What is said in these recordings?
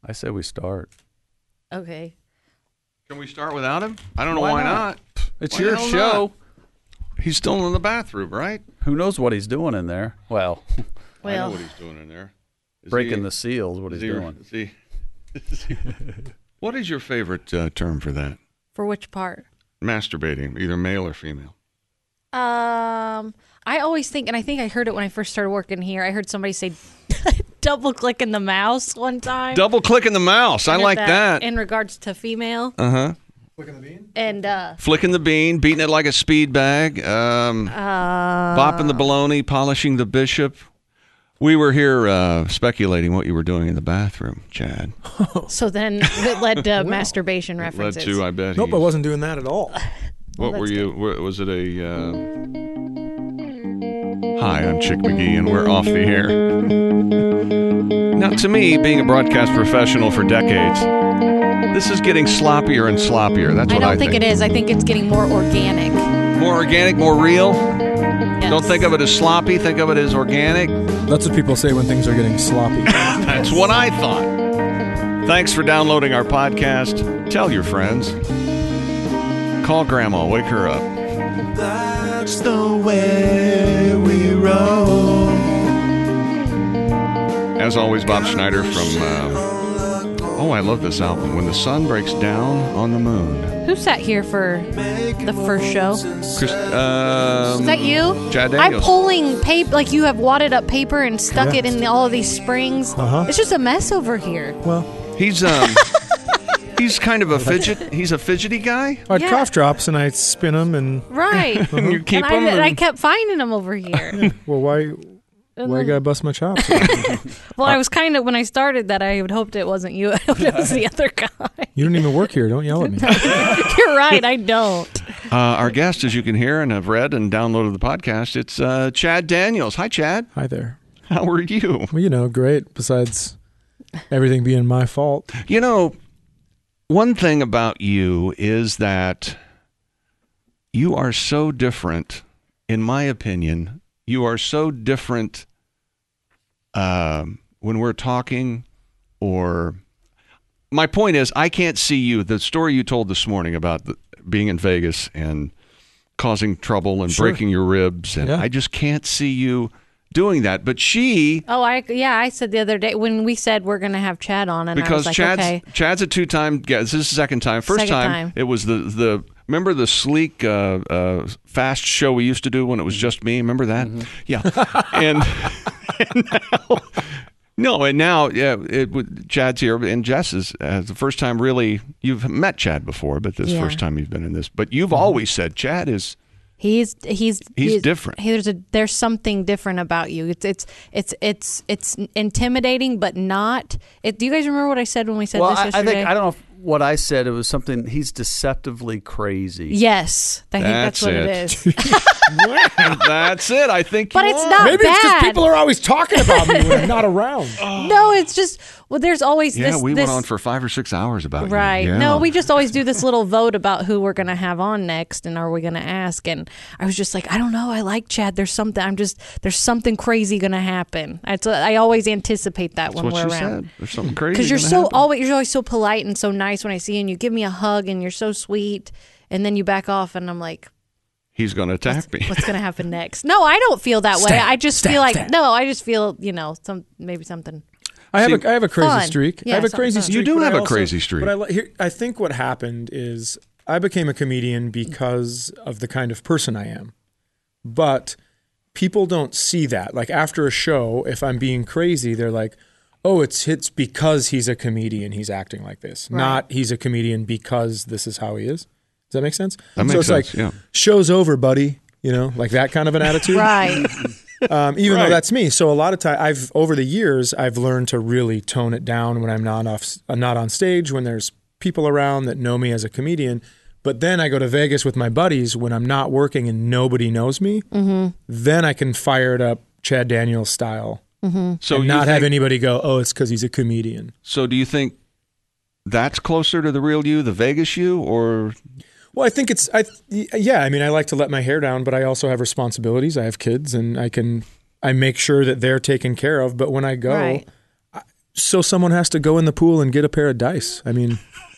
I say we start. Okay. Can we start without him? I don't know why not. It's Why your the hell show. not? He's still in the bathroom, right? Who knows what he's doing in there? Well, I know what he's doing in there. breaking the seals, what he's doing. What is your favorite term for that? For which part? Masturbating, either male or female. I always think, and I think I heard it when I first started working here. I heard somebody say double clicking the mouse one time. Double clicking the mouse. I like that. In regards to female. Uh-huh. Flicking the bean? And flicking the bean, beating it like a speed bag, bopping the baloney, polishing the bishop. We were here speculating what you were doing in the bathroom, Chad. So then it led to masturbation references. Led to, I bet. Nope, I wasn't doing that at all. What were you? Was it a? Hi, I'm Chick McGee, and we're off the air. Now, to me, being a broadcast professional for decades, this is getting sloppier and sloppier. That's what I think. I don't think it is. I think it's getting more organic. More organic, more real. Yes. Don't think of it as sloppy. Think of it as organic. That's what people say when things are getting sloppy. That's what I thought. Thanks for downloading our podcast. Tell your friends. Call Grandma. Wake her up. That's the way we roll. As always, Bob Schneider from... I love this album. When the Sun Breaks Down on the Moon. Who sat here for the first show? Is that you? Chad I'm Daniels. pulling paper, like you have wadded up paper and stuck it in all of these springs. Uh-huh. It's just a mess over here. Well, He's kind of a fidget. He's a fidgety guy. I had Yeah. cough drops and I spin them and Right. And you keep and them. I kept finding them over here. well, why you gotta bust my chops? Well, I was kind of, when I started that, I had hoped it wasn't you. I hoped it was the other guy. You don't even work here. Don't yell at me. You're right. I don't. Our guest, as you can hear and have read and downloaded the podcast, it's Chad Daniels. Hi, Chad. Hi there. How are you? Well, great. Besides everything being my fault. You know, one thing about you is that you are so different, in my opinion. You are so different when we're talking, or my point is, I can't see you. The story you told this morning about being in Vegas and causing trouble and breaking your ribs, and I just can't see you doing that. But she... I said the other day when we said we're going to have Chad on, and because I was like, Chad's a two-time guest. This is the second time. First time, it was the remember the sleek fast show we used to do when it was just me? Remember that? Mm-hmm. Yeah. and now Chad's here, and Jess is the first time really you've met Chad before, but this first time you've been in this. But you've always said Chad is... He's different. There's something different about you. It's intimidating, but not. Do you guys remember what I said when we said this yesterday? I don't know what I said. It was something. He's deceptively crazy. Yes, I think that's what it is. That's it. I think. But it's not Maybe bad. it's because people are always talking about me when I'm not around. No, it's just there's always this. We went on for 5 or 6 hours about you. Right. Yeah. No, we just always do this little vote about who we're going to have on next, and are we going to ask? And I was just like, I don't know. I like Chad. There's something crazy going to happen. I always anticipate that when we're around. Said. There's something crazy. Because you're always so polite and so nice when I see you, and you give me a hug, and you're so sweet, and then you back off, and I'm like, he's going to attack me. What's going to happen next? No, I don't feel that way. I just feel like I just feel maybe something. I have a crazy fun. streak. Yeah, I have a crazy streak. You do but have I a also- crazy streak. But I think what happened is I became a comedian because of the kind of person I am. But people don't see that. Like after a show, if I'm being crazy, they're like, oh, it's because he's a comedian, he's acting like this. Right. Not he's a comedian because this is how he is. Does that make sense? That makes sense, yeah. Show's over, buddy. Like that kind of an attitude. Right. Even though that's me. So a lot of time, over the years, I've learned to really tone it down when I'm not on stage, when there's people around that know me as a comedian. But then I go to Vegas with my buddies when I'm not working and nobody knows me. Mm-hmm. Then I can fire it up Chad Daniels style. Mm-hmm. So and not have anybody go, oh, it's because he's a comedian. So do you think that's closer to the real you, the Vegas you, or... Well, I think I like to let my hair down, but I also have responsibilities. I have kids, and I make sure that they're taken care of. But when I go, right. so someone has to go in the pool and get a pair of dice. I mean,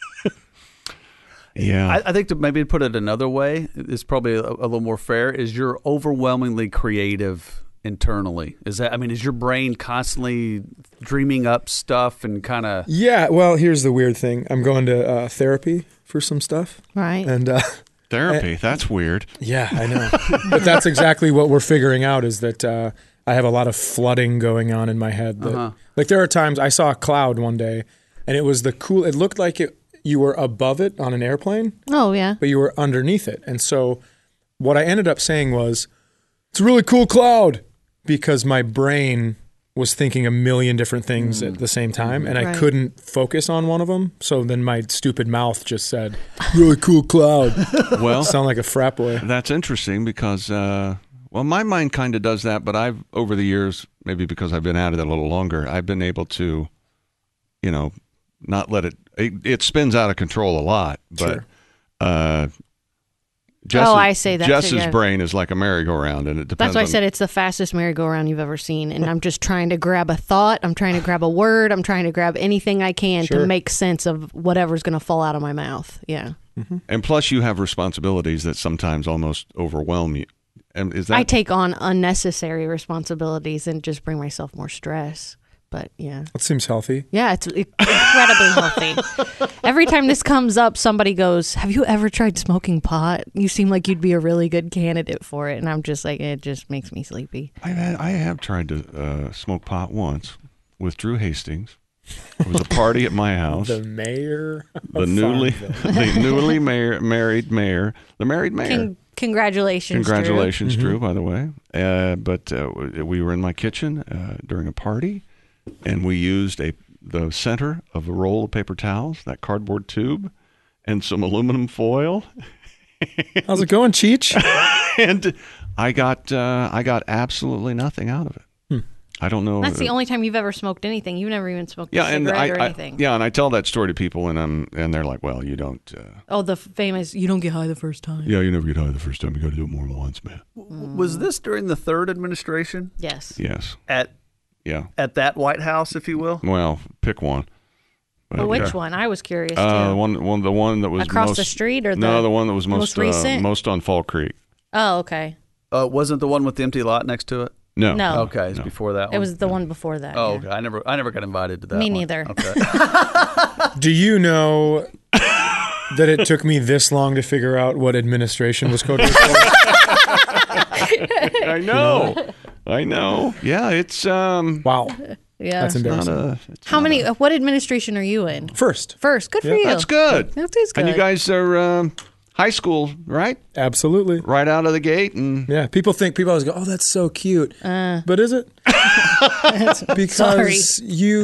yeah. I think to maybe put it another way is probably a little more fair. Is you're overwhelmingly creative internally? Is your brain constantly dreaming up stuff and kind of? Yeah. Well, here's the weird thing. I'm going to therapy for some stuff. Right. And Therapy. That's weird. yeah, I know. But that's exactly what we're figuring out is that I have a lot of flooding going on in my head. That, Like there are times I saw a cloud one day and it was it looked like you were above it on an airplane. Oh, yeah. But you were underneath it. And so what I ended up saying was, it's a really cool cloud, because my brain was thinking a million different things at the same time, and I couldn't focus on one of them. So then my stupid mouth just said, really cool cloud. Well, sound like a frat boy. That's interesting because, my mind kind of does that, but I've, over the years, maybe because I've been at it a little longer, I've been able to, not let it spins out of control a lot, but I say that Jess's again. brain is like a merry-go-round, and it depends. That's why I said it's the fastest merry-go-round you've ever seen, and I'm just trying to grab a thought, I'm trying to grab a word, I'm trying to grab anything I can to make sense of whatever's going to fall out of my mouth. Yeah. Mm-hmm. And plus, you have responsibilities that sometimes almost overwhelm you. And is that? I take on unnecessary responsibilities and just bring myself more stress. But yeah. That seems healthy. Yeah, it's incredibly healthy. Every time this comes up, somebody goes, have you ever tried smoking pot? You seem like you'd be a really good candidate for it. And I'm just like, it just makes me sleepy. I have tried to smoke pot once with Drew Hastings. It was a party at my house. The mayor of the newly married mayor. Congratulations, Congratulations, Drew. Drew, by the way. But we were in my kitchen during a party, and we used the center of a roll of paper towels, that cardboard tube, and some aluminum foil. How's it going, Cheech? And I got absolutely nothing out of it. I don't know. That's the only time you've ever smoked anything. You've never even smoked a cigarette or anything. And I tell that story to people, and they're like, "Well, you don't." The famous, you don't get high the first time. Yeah, you never get high the first time. You got to do it more than once, man. Was this during the third administration? Yes. Yes. At that White House, if you will. Well, pick one. But which one? I was curious too. The one that was across the street, or the one that was most recent, most on Fall Creek. Oh, okay. Wasn't the one with the empty lot next to it? No. Okay, it's before that one. It was the one before that. Oh, yeah. okay. I never got invited to that. Me one. neither. Okay. Do you know that it took me this long to figure out what administration was coded for? I know. Yeah, it's wow. Yeah, that's embarrassing. What administration are you in? First. Good for you. That's good. That is good. And you guys are high school, right? Absolutely. Right out of the gate, and yeah, people always go, "Oh, that's so cute," but is it? Because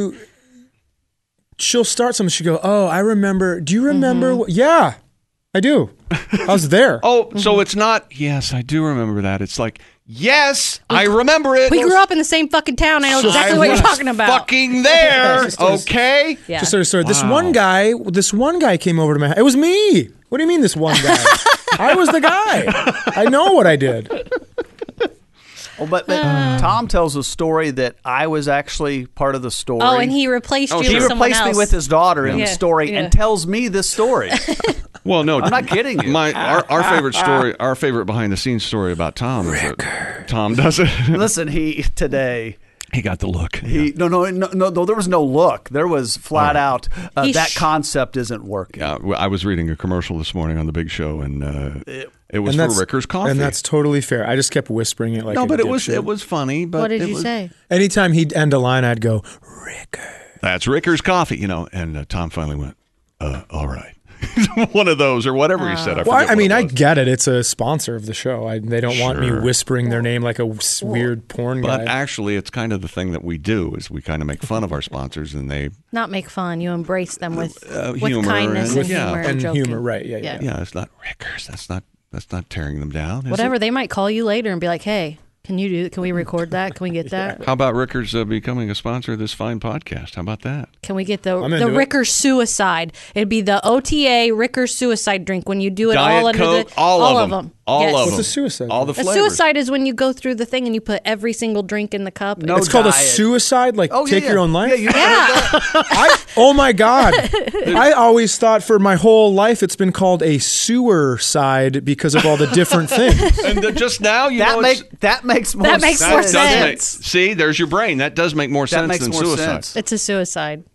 she'll start something. She'll go, "Oh, I remember. Do you remember?" Yeah, I do. I was there. So it's not. Yes, I do remember that. It's like, yes, I remember it. We grew up in the same fucking town. I know exactly what you're talking about. Fucking there. Okay. Yeah. Just started. This one guy came over to my house. It was me. What do you mean this one guy? I was the guy. I know what I did. Well, but Tom tells a story that I was actually part of the story. Oh, and he replaced you with someone else. He replaced me with his daughter in the story and tells me this story. Well, no, I'm not kidding you. Our favorite story, our favorite behind the scenes story about Tom is that Tom does it. Listen, today. He got the look. No, there was no look. There was flat out, that concept isn't working. Yeah, I was reading a commercial this morning on the Big Show, and it was for Ricker's Coffee. And that's totally fair. I just kept whispering it like no, but it was funny. But what did you say? Anytime he'd end a line, I'd go, Ricker. That's Ricker's Coffee, and Tom finally went, all right. One of those or whatever he said. I get it. It's a sponsor of the show. They don't want me whispering their name like a weird porn guy. But actually, it's kind of the thing that we do is we kind of make fun of our sponsors, and they not make fun. You embrace them with humor kindness and humor and humor. Right? Yeah. It's not Rickers. That's not tearing them down. Whatever. They might call you later and be like, "Hey, can we record that? Can we get that?" How about Rickers becoming a sponsor of this fine podcast? How about that? Can we get the Rickers Suicide? It'd be the OTA Rickers Suicide drink when you do it Diet all under Coke, all of them. All Yes. of What's them. a suicide? All the A flavors. suicide is when you go through the thing and you put every single drink in the cup. No It's called a diet. suicide, like Oh, yeah, take yeah. your own life? Yeah, you Oh my God. I always thought for my whole life it's been called a sewer side because of all the different things. And just now, you that know, That makes more makes sense. more does make, sense. see, there's your brain. That does make more That sense makes than more suicide. sense. It's a suicide.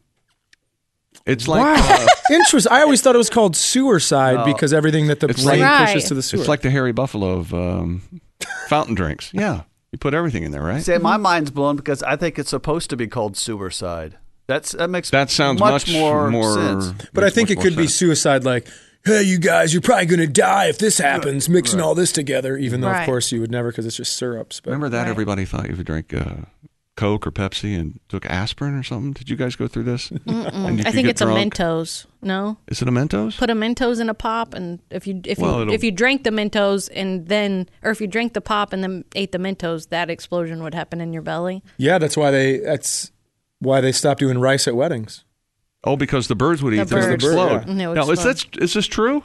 It's like Wow. Interesting. I always thought it was called sewer side because everything that the It's brain like- pushes Right. to the sewer. it's like the Harry Buffalo of fountain drinks. Yeah, you put everything in there, right? See, my mind's blown because I think it's supposed to be called suicide. That makes That sounds much more more sense. But I makes think much it more could be sense. suicide like, hey, you guys, you're probably going to die if this happens, mixing all this together, even though, Right. of course, you would never because it's just syrups. But Remember that Right. everybody thought you would drink Coke or Pepsi and took aspirin or something. Did you guys go through this? And you I could think get it's a drunk? Mentos. No, Is it a Mentos? put a Mentos in a pop, and if you Well, if you drank the Mentos and then, or if you drank the pop and then ate the Mentos, that explosion would happen in your belly. yeah, that's why they stopped doing rice at weddings. Oh, because the birds would eat them and birds. explode. Yeah. And they would Now, explode. is this true?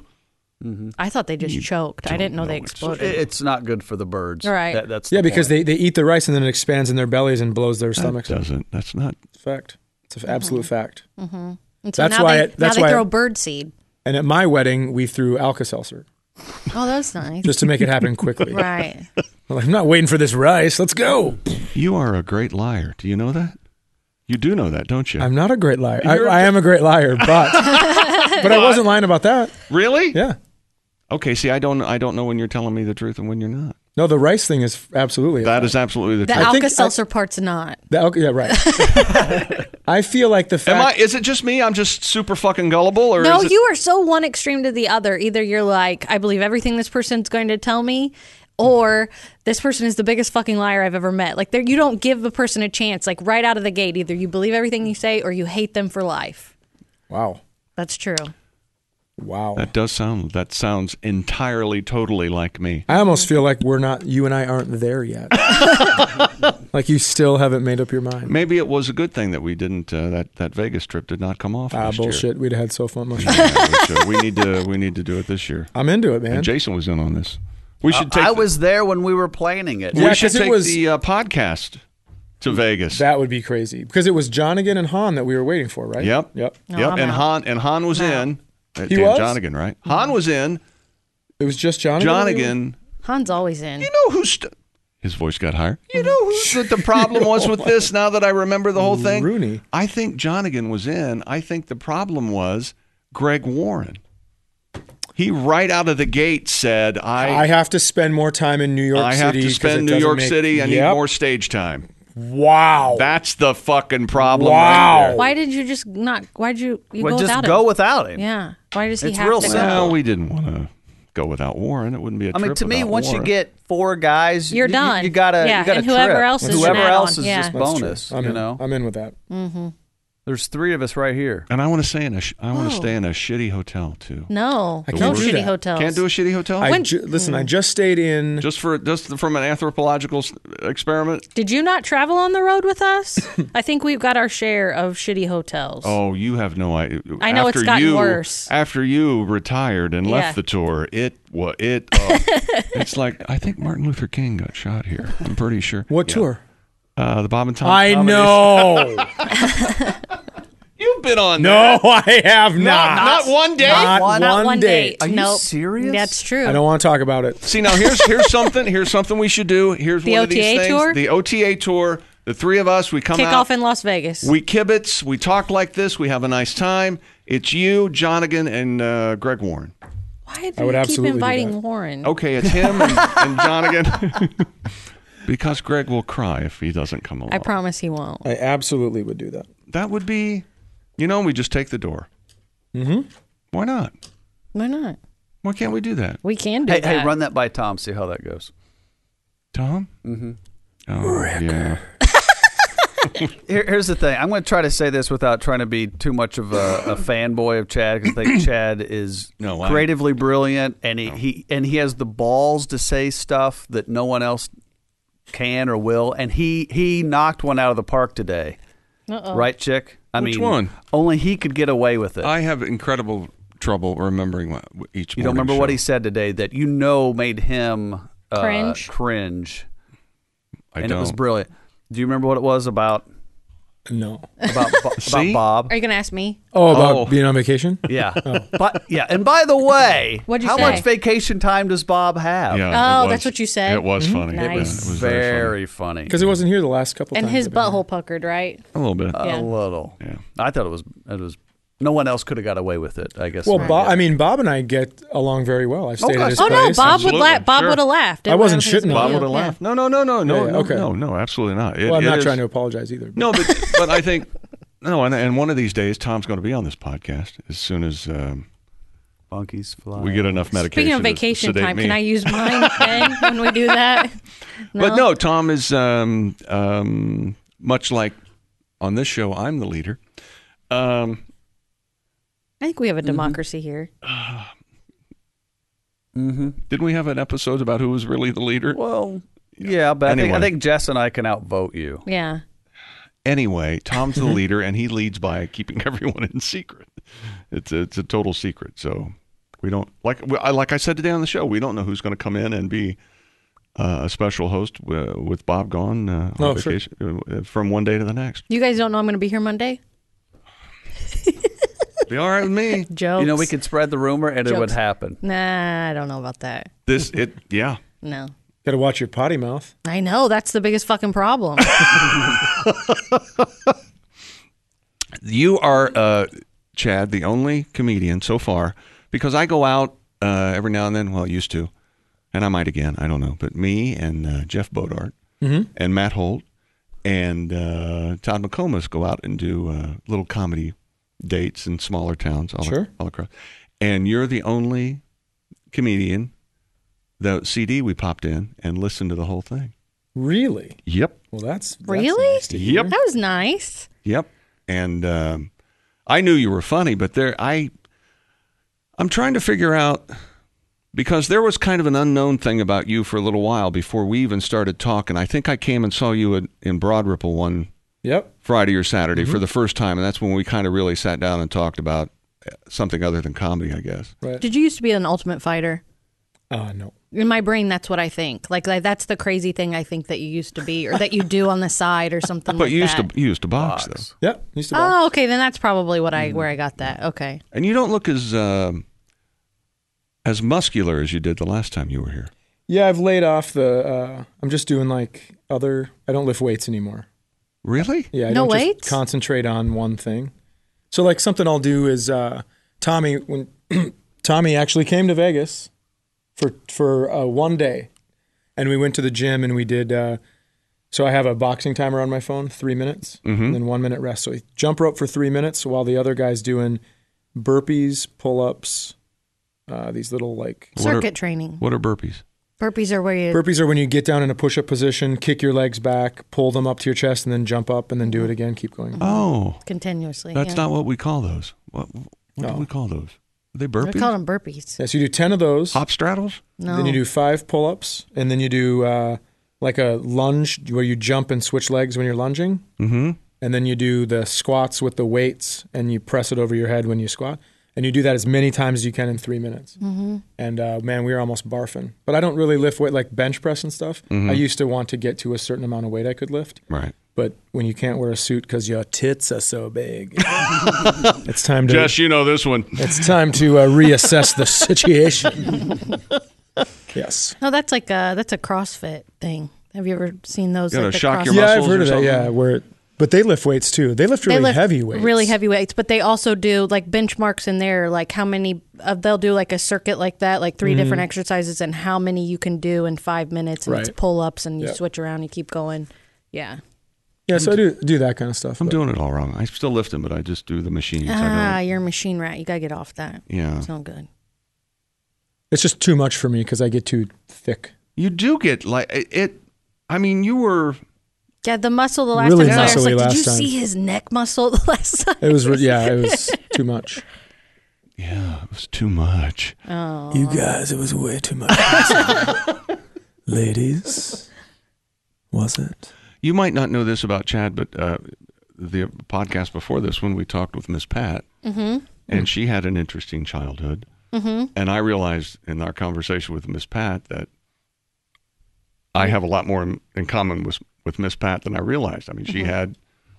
I thought they just choked. I didn't know they know. exploded. It's not good for the birds. Right. That's Yeah, the because point. they eat the rice and then it expands in their bellies and blows their stomachs. That doesn't. That's not. It's a fact. It's an absolute fact. And so That's now why they, it- that's now they why throw it- bird seed. And at my wedding, we threw Alka-Seltzer Oh, that's nice. just to make it happen quickly. Right. I'm like, I'm not waiting for this rice. Let's go. You are a great liar. Do you know that? You do know that, don't you? I'm not a great liar. You're I am a great liar, but I wasn't lying about that. Really? Yeah. Okay. See, I don't know when you're telling me the truth and when you're not. No, the rice thing is absolutely That is absolutely the The truth. think- Alka Seltzer part's not. yeah, right. I feel like the fact Is it just me? I'm just super fucking gullible, or No, is it? you are so one extreme to the other. Either you're like, I believe everything this person's going to tell me, or this person is the biggest fucking liar I've ever met. Like, you don't give a person a chance. Like, right out of the gate, either you believe everything you say or you hate them for life. Wow. That's true. Wow. That sounds entirely, totally like me. I almost feel like you and I aren't there yet. Like you still haven't made up your mind. Maybe it was a good thing that we didn't. That Vegas trip did not come off. last year. Bullshit. We'd have had so much. Yeah, we need to do it this year. I'm into it, man. And Jason was in on this. We should take. I was there when we were planning it. Yeah, we should 'cause it take was- the podcast to Vegas. That would be crazy because it was Jonigan and Han that we were waiting for, right? Yep. Yep. No, Yep. I'm And out. Han was in. He was? Jonigan, right? Han was in. It was just Jonigan. Jonigan. Han's always in. You know who's. His voice got higher. You know who the problem was with this? Now that I remember the whole thing, Rooney. I think Jonigan was in. I think the problem was Greg Warren. He right out of the gate said, I have to spend more time in New York I City. have to 'cause spend it New doesn't York make- City. I need Yep. more stage time. Wow. That's the fucking problem. Wow. Right there. Why did you just not? Why'd you Well, go just without go him? without him. Yeah. Why does he It's have real to simple. go? Well, we didn't want to go without Warren. It wouldn't be a I mean, trip to me, without once you Warren. get four guys, You're done. You gotta, Yeah, you gotta and whoever trip. else is whoever an else add-on, is yeah. just That's true. bonus. I'm You in. know, I'm in with that. there's three of us right here. And I want to stay in I want to Oh. stay in a shitty hotel too. No, can't no do shitty that. hotels. Can't do a shitty hotel. Listen, I just stayed in. just from an anthropological experiment. Did you not travel on the road with us? I think we've got our share of shitty hotels. Oh, you have no idea. I know it's gotten worse. After you retired and Yeah. left the tour, it's like I think Martin Luther King got shot here. I'm pretty sure. What Yeah. tour? The Bob and Tom. I comedy. know. You've been on. No, I have not. Not one day. Not Not one date. date. Are you Nope. serious? That's true. I don't want to talk about it. See, now here's something. Here's something we should do. Here's The one of these OTA things. tour? The OTA tour. The three of us. We come Kick out. off in Las Vegas. We kibitz. We talk like this. We have a nice time. It's you, Jonigan, and Greg Warren. Why do I would you keep absolutely do inviting that. Warren? Okay, it's him and Jonigan. Because Greg will cry if he doesn't come along. I promise he won't. I absolutely would do that. That would be, we just take the door. Mm-hmm. Why not? Why not? Why can't we do that? We can do Hey, that. hey, run that by Tom. See how that goes. Tom? Mm-hmm. Oh, yeah. Here's the thing. I'm going to try to say this without trying to be too much of a fanboy of Chad, because I think Chad is creatively brilliant, and he has the balls to say stuff that no one else can or will, and he knocked one out of the park today. Uh-oh. Right, Chick? Which one? Only he could get away with it. I have incredible trouble remembering what each. You don't remember what he said today that made him cringe. I don't. It was brilliant. Do you remember what it was about? No. About Bob. Are you going to ask me? About being on vacation? Yeah. But and by the way, What'd you how say? much vacation time does Bob have? Yeah, that's what you said? It was funny. Nice. It was very funny. Because he wasn't here the last couple and times. And his butthole puckered, right? A little bit. A little. Yeah. I thought it was. No one else could have got away with it, I guess. Well, Bob and I get along very well. I've stayed at his place. No, Bob would laugh. Bob would have laughed. I wasn't shitting. Bob would have laughed. No, absolutely not. I'm not trying to apologize either. No, but I think and one of these days Tom's going to be on this podcast as soon as monkeys fly. We get enough medication. Speaking of vacation time, can I use mine then when we do that? No? But no, Tom is much like on this show. I'm the leader. I think we have a democracy here. Didn't we have an episode about who was really the leader? Well, yeah, but anyway. I think Jess and I can outvote you. Yeah. Anyway, Tom's the leader, and he leads by keeping everyone in secret. It's a total secret. So we don't like I said today on the show. We don't know who's going to come in and be a special host with Bob gone on vacation from one day to the next. You guys don't know I'm going to be here Monday? Be all right with me. Jokes. We could spread the rumor and it would happen. Nah, I don't know about that. Yeah. No. Got to watch your potty mouth. I know. That's the biggest fucking problem. You are, Chad, the only comedian so far, because I go out every now and then, well, I used to, and I might again, I don't know, but me and Jeff Bodart and Matt Holt and Todd McComas go out and do little comedy dates in smaller towns all across. And you're the only comedian, the CD we popped in and listened to the whole thing. Really? Yep. Well, that's really? Nice to hear. Yep. That was nice. Yep. And I knew you were funny, but I'm trying to figure out, because there was kind of an unknown thing about you for a little while before we even started talking. I think I came and saw you in Broad Ripple one Friday or Saturday for the first time, and that's when we kind of really sat down and talked about something other than comedy, I guess. Right. Did you used to be an Ultimate Fighter? No. In my brain, that's what I think. Like that's the crazy thing I think that you used to be, or that you do on the side, or something. But like you that. used to box, though. Yeah, used to box. Oh, okay. Then that's probably where I got that. Okay. And you don't look as muscular as you did the last time you were here. Yeah, I've laid off I'm just doing I don't lift weights anymore. Really? Yeah, I don't just concentrate on one thing. So something I'll do is Tommy, when Tommy actually came to Vegas for one day, and we went to the gym and we did. So I have a boxing timer on my phone, 3 minutes, and then 1 minute rest. So we jump rope for 3 minutes while the other guy's doing burpees, pull-ups, these little circuit training. What are burpees? Burpees are when you get down in a push-up position, kick your legs back, pull them up to your chest, and then jump up, and then do it again. Keep going. Oh, continuously. That's not what we call those. What do we call those? Are they burpees? We call them burpees. Yes, you do 10 of those. Hop straddles? No. Then you do 5 pull-ups, and then you do a lunge where you jump and switch legs when you're lunging. Mm-hmm. And then you do the squats with the weights, and you press it over your head when you squat. And you do that as many times as you can in 3 minutes. Mm-hmm. And man, we were almost barfing. But I don't really lift weight like bench press and stuff. Mm-hmm. I used to want to get to a certain amount of weight I could lift. Right. But when you can't wear a suit because your tits are so big, it's time to. Jess, you know this one. It's time to reassess the situation. Yes. No, that's a CrossFit thing. Have you ever seen those? Shock your muscles. Yeah, I've heard of that. Yeah, but they lift weights too. They lift heavy weights. Really heavy weights, but they also do benchmarks in there, how many they'll do a circuit like that, 3 different exercises and how many you can do in 5 minutes, and it's pull-ups and you switch around, you keep going. Yeah. Yeah, so I do that kind of stuff. I'm doing it all wrong. I still lift them, but I just do the machines. You're a machine rat. You got to get off that. Yeah. It's not good. It's just too much for me because I get too thick. You do get it. I mean, you were... Yeah, the muscle the last really time I was did you see his neck muscle the last time? It was too much. Yeah, it was too much. Oh. You guys, it was way too much. Ladies, was it? You might not know this about Chad, but the podcast before this one, we talked with Miss Pat. Mm-hmm. and she had an interesting childhood. And I realized in our conversation with Miss Pat that I have a lot more in common with Miss Pat than I realized. I mean, she had,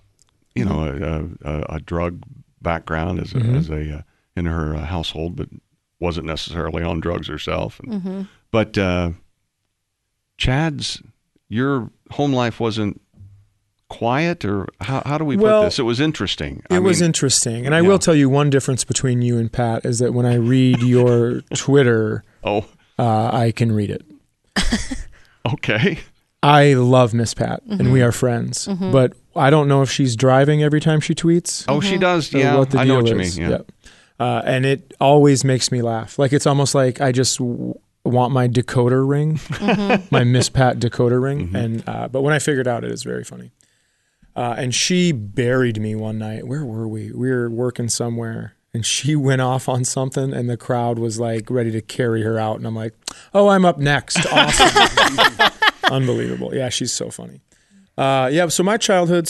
a drug background as a in her household, but wasn't necessarily on drugs herself. But Chad's, your home life wasn't quiet, or how do we put this? It was interesting. It was interesting. And I will tell you one difference between you and Pat is that when I read your Twitter, I can read it. Okay. I love Miss Pat, and we are friends. But I don't know if she's driving every time she tweets. Oh, she does. Yeah, I know what you mean. Yeah. And it always makes me laugh. Like, it's almost like I just want my decoder ring, my Miss Pat decoder ring. And but when I figured out, it is very funny. And she buried me one night. Where were we? We were working somewhere, and she went off on something, and the crowd was like ready to carry her out. And I'm like, oh, I'm up next. Awesome. Unbelievable. Yeah, she's so funny. So my childhood,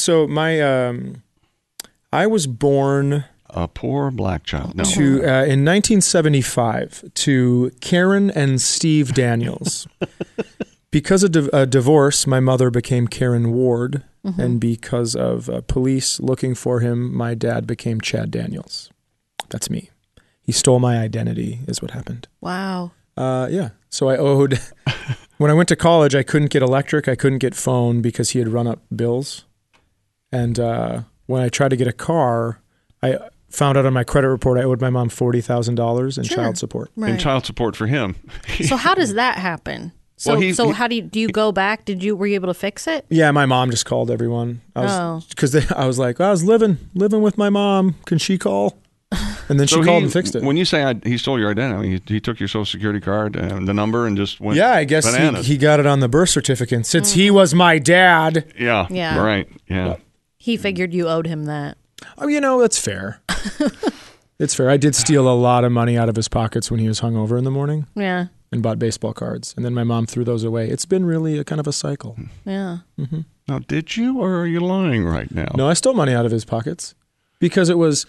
I was born... A poor black child. No. In 1975 to Karen and Steve Daniels. Because of a divorce, my mother became Karen Ward, and because of police looking for him, my dad became Chad Daniels. That's me. He stole my identity, is what happened. Wow. So I owed... When I went to college, I couldn't get electric, I couldn't get phone because he had run up bills. And when I tried to get a car, I found out on my credit report I owed my mom$40,000 in child support. Right. In child support for him. So how does that happen? So how do you go back? Were you able to fix it? Yeah, my mom just called everyone. Because I was like, I was living with my mom. Can she call? And then she called and fixed it. When you say he stole your identity, he took your social security card and the number and just went. Yeah, I guess he got it on the birth certificate since he was my dad. Yeah. Right. Yeah. He figured you owed him that. Oh, that's fair. It's fair. I did steal a lot of money out of his pockets when he was hungover in the morning. Yeah. And bought baseball cards. And then my mom threw those away. It's been really a kind of a cycle. Yeah. Now, did you, or are you lying right now? No, I stole money out of his pockets because it was...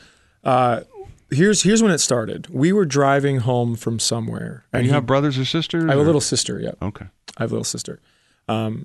Here's when it started. We were driving home from somewhere. And you have brothers or sisters? I have a little sister, yeah. Okay. I have a little sister. I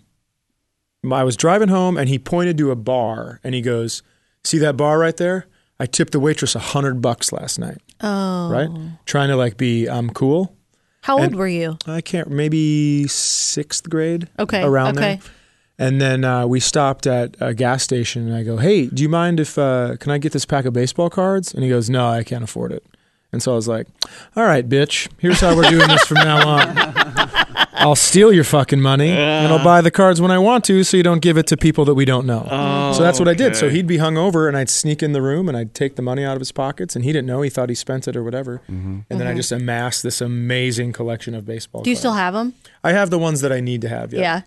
was driving home, and he pointed to a bar, and he goes, see that bar right there? I tipped the waitress $100 last night. Oh. Right? Trying to be cool. How old were you? I can't, maybe 6th grade. Okay. Around there. And then we stopped at a gas station, and I go, hey, do you mind if, can I get this pack of baseball cards? And he goes, no, I can't afford it. And so I was like, all right, bitch, here's how we're doing this from now on. I'll steal your fucking money, and I'll buy the cards when I want to so you don't give it to people that we don't know. So that's what I did. So he'd be hungover, and I'd sneak in the room, and I'd take the money out of his pockets, and he didn't know. He thought he spent it or whatever. And then I just amassed this amazing collection of baseball cards. Do you still have them? I have the ones that I need to have, Yeah.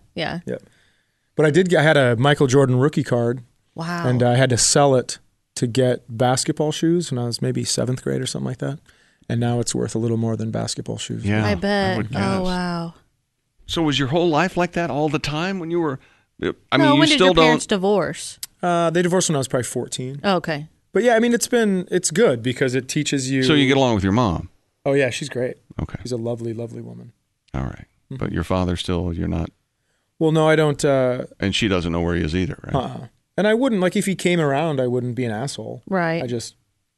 But I had a Michael Jordan rookie card. Wow. And I had to sell it to get basketball shoes when I was maybe 7th grade or something like that. And now it's worth a little more than basketball shoes. Yeah, I bet. Oh, wow. So was your whole life like that all the time when you were... when did your parents divorce? They divorced when I was probably 14. Oh, okay. But yeah, it's good because it teaches you... So you get along with your mom? Oh, yeah, she's great. Okay. She's a lovely, lovely woman. All right. But your father still, you're not... Well, no, I don't... and she doesn't know where he is either, right? And I wouldn't, if he came around, I wouldn't be an asshole. Right. I just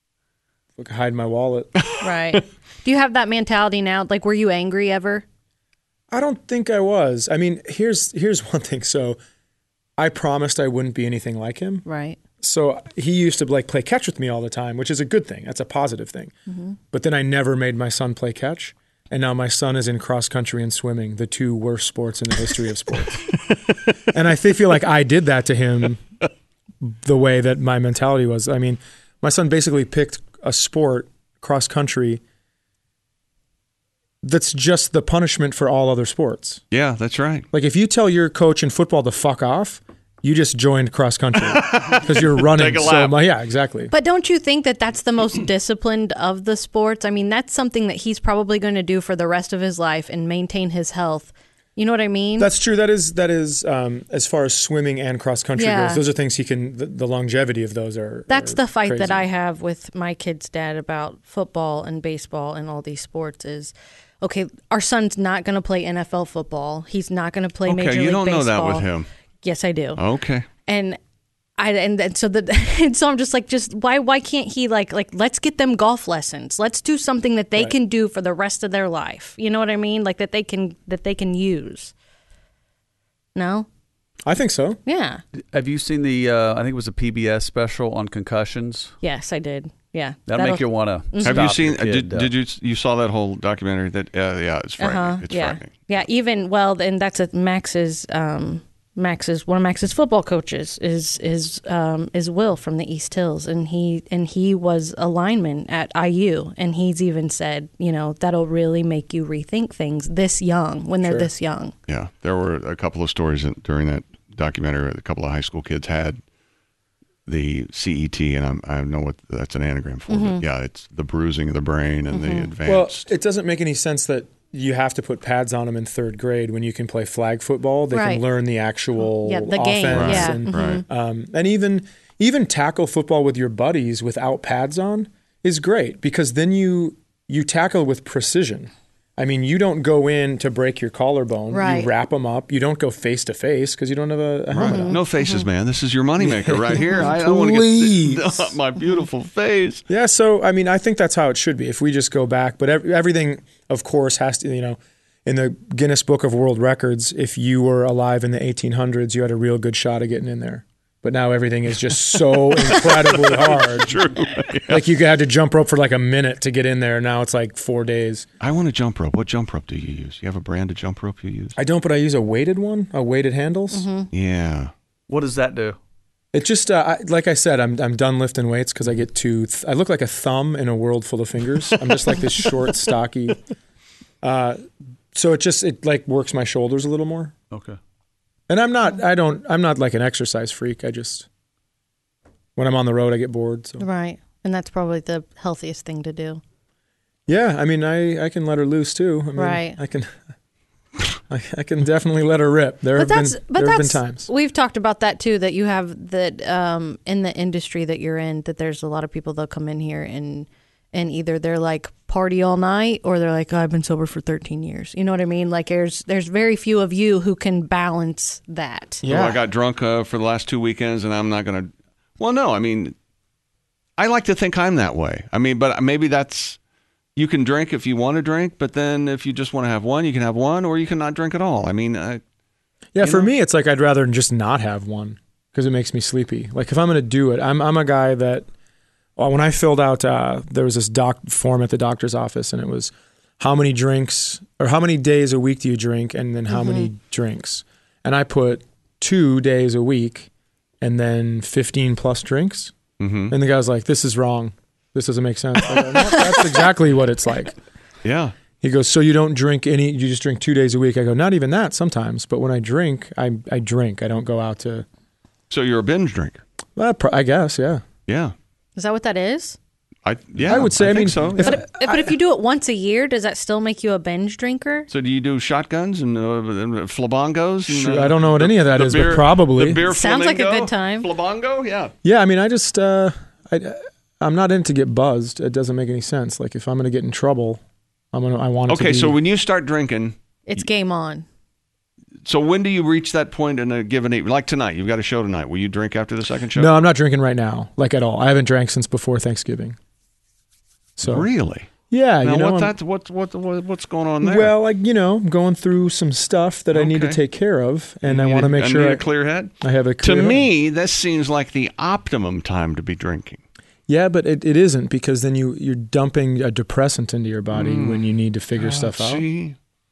hide my wallet. Right. Do you have that mentality now? Were you angry ever? I don't think I was. I mean, here's one thing. So I promised I wouldn't be anything like him. Right. So he used to play catch with me all the time, which is a good thing. That's a positive thing. But then I never made my son play catch. And now my son is in cross country and swimming, the two worst sports in the history of sports. And I feel like I did that to him the way that my mentality was. I mean, my son basically picked a sport, cross country, that's just the punishment for all other sports. Yeah, that's right. If you tell your coach in football to fuck off, you just joined cross country because you're running so much. Yeah, exactly. But don't you think that that's the most disciplined of the sports? I mean, that's something that he's probably going to do for the rest of his life and maintain his health. You know what I mean? That's true. That is as far as swimming and cross country goes. Those are things he can. The longevity of those are. That's the fight crazy. that I have with my kid's dad about football and baseball and all these sports is, okay, our son's not going to play NFL football. He's not going to play Major League Baseball. Okay, you don't know that with him. Yes, I do. Okay. And so I'm just like, why can't he like let's get them golf lessons. Let's do something that they can do for the rest of their life. You know what I mean? Like that they can use. No? I think so. Yeah. Have you seen the I think it was a PBS special on concussions? Yes, I did. Yeah. That'll make you want to. Have you seen did you saw that whole documentary that it's frightening. It's frightening. Yeah, even and that's one of Max's football coaches is Will from the East Hills, and he was a lineman at IU, and he's even said, that'll really make you rethink things this young when they're this young. Yeah, there were a couple of stories during that documentary. A couple of high school kids had the CET, and I know what that's an anagram for, but yeah, it's the bruising of the brain and the advanced. Well, it doesn't make any sense that you have to put pads on them in third grade when you can play flag football. They can learn the actual the game. offense. And even tackle football with your buddies without pads on is great because then you tackle with precision. I mean, you don't go in to break your collarbone. Right. You wrap them up. You don't go face to face because you don't have a helmet on. No faces, man. This is your moneymaker right here. I don't want to get my beautiful face. Yeah, so, I mean, I think that's how it should be if we just go back. But everything, of course, has to, in the Guinness Book of World Records, if you were alive in the 1800s, you had a real good shot of getting in there. But now everything is just so incredibly hard. True. Yeah. Like you had to jump rope for like a minute to get in there. Now it's like 4 days. I want a jump rope. What jump rope do you use? You have a brand of jump rope you use? I don't, but I use a weighted one, a weighted handles. Yeah. What does that do? It just, like I said, I'm done lifting weights because I get I look like a thumb in a world full of fingers. I'm just like this short, stocky. So it like works my shoulders a little more. Okay. And I'm not like an exercise freak. I just, when I'm on the road, I get bored. So. Right. And that's probably the healthiest thing to do. Yeah. I mean, I can let her loose too. I mean, right. I can definitely let her rip. There have been times. We've talked about that too, that you have that in the industry that you're in, that there's a lot of people that come in here and either they're like party all night or they're like, I've been sober for 13 years. You know what I mean? Like there's very few of you who can balance that. Yeah. Well, I got drunk for the last 2 weekends and I'm not going to. Well, no, I mean, I like to think I'm that way. I mean, but maybe you can drink if you want to drink, but then if you just want to have one, you can have one or you can not drink at all. I mean, for me, it's like I'd rather just not have one because it makes me sleepy. Like if I'm going to do it, I'm a guy that, when I filled out, there was this form at the doctor's office, and it was how many drinks or how many days a week do you drink, and then how many drinks. And I put 2 days a week, and then 15 plus drinks. And the guy was like, "This is wrong. This doesn't make sense." I go, no, that's exactly what it's like. Yeah. He goes, "So you don't drink any? You just drink 2 days a week?" I go, "Not even that. Sometimes, but when I drink, I drink. I don't go out to." So you're a binge drinker? I guess, yeah. Yeah. Is that what that is? I would say. I mean, so. But if you do it once a year, does that still make you a binge drinker? So do you do shotguns and flabongos? Sure, I don't know what any of that is, but probably. The beer sounds flamingo, like a good time. Flabongo, yeah. Yeah, I mean, I just I'm not in to get buzzed. It doesn't make any sense. Like if I'm going to get in trouble, I want it to be. Okay, so when you start drinking, it's game on. So when do you reach that point in a given evening? Like tonight, you've got a show tonight. Will you drink after the second show? No, I'm not drinking right now, like at all. I haven't drank since before Thanksgiving. So really? Yeah. Now, what's going on there? Well, like, I'm going through some stuff that I need to take care of, and I want to make sure I need a clear head? I have a clear head. To me, this seems like the optimum time to be drinking. Yeah, but it isn't, because then you're dumping a depressant into your body when you need to figure stuff out. See,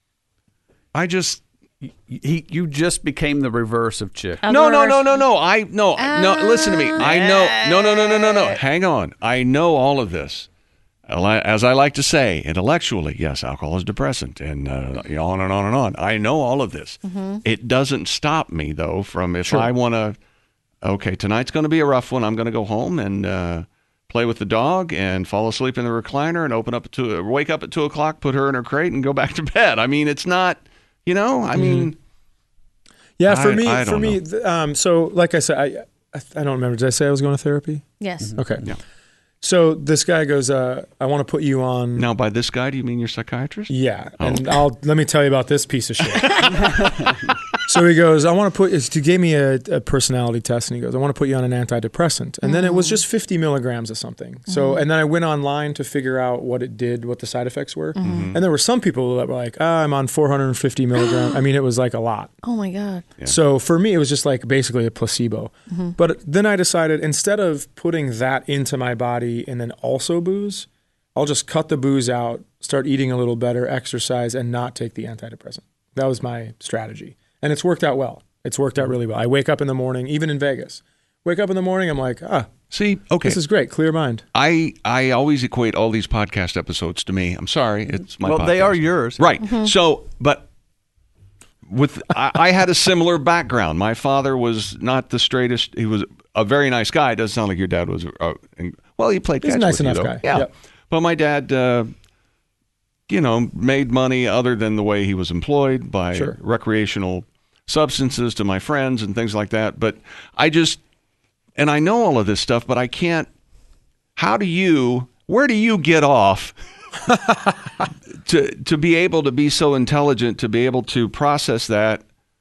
you just became the reverse of Chick. No. Listen to me. I know. No. Hang on. I know all of this. As I like to say, intellectually, yes, alcohol is depressant, and on and on and on. I know all of this. It doesn't stop me, though, from if I want to. Okay, tonight's going to be a rough one. I'm going to go home and play with the dog and fall asleep in the recliner and wake up at 2:00, put her in her crate, and go back to bed. I mean, it's not. You know, I mean, yeah. For me. So, like I said, I don't remember. Did I say I was going to therapy? Yes. Okay. Yeah. So this guy goes, I want to put you on. Now, by this guy, do you mean your psychiatrist? Yeah. Oh. And let me tell you about this piece of shit. So he goes, I want to put, he gave me a personality test, and he goes, I want to put you on an antidepressant. And then it was just 50 milligrams of something. So, and then I went online to figure out what it did, what the side effects were. And there were some people that were like, I'm on 450 milligrams. I mean, it was like a lot. Oh my God. Yeah. So for me, it was just like basically a placebo. But then I decided, instead of putting that into my body and then also booze, I'll just cut the booze out, start eating a little better, exercise, and not take the antidepressant. That was my strategy. And it's worked out well. It's worked out really well. I wake up in the morning, even in Vegas. Wake up in the morning, I'm like, see, okay, this is great, clear mind. I always equate all these podcast episodes to me. I'm sorry, it's my podcast. Well, they are yours. Right. So, but I had a similar background. My father was not the straightest. He was a very nice guy. It doesn't sound like your dad was. Well, he played catch. He's a nice with enough you, guy. Yeah. Yep. But my dad, made money other than the way he was employed by recreational substances to my friends and things like that. But and I know all of this stuff, but I can't. Where do you get off to be able to be so intelligent, to be able to process that?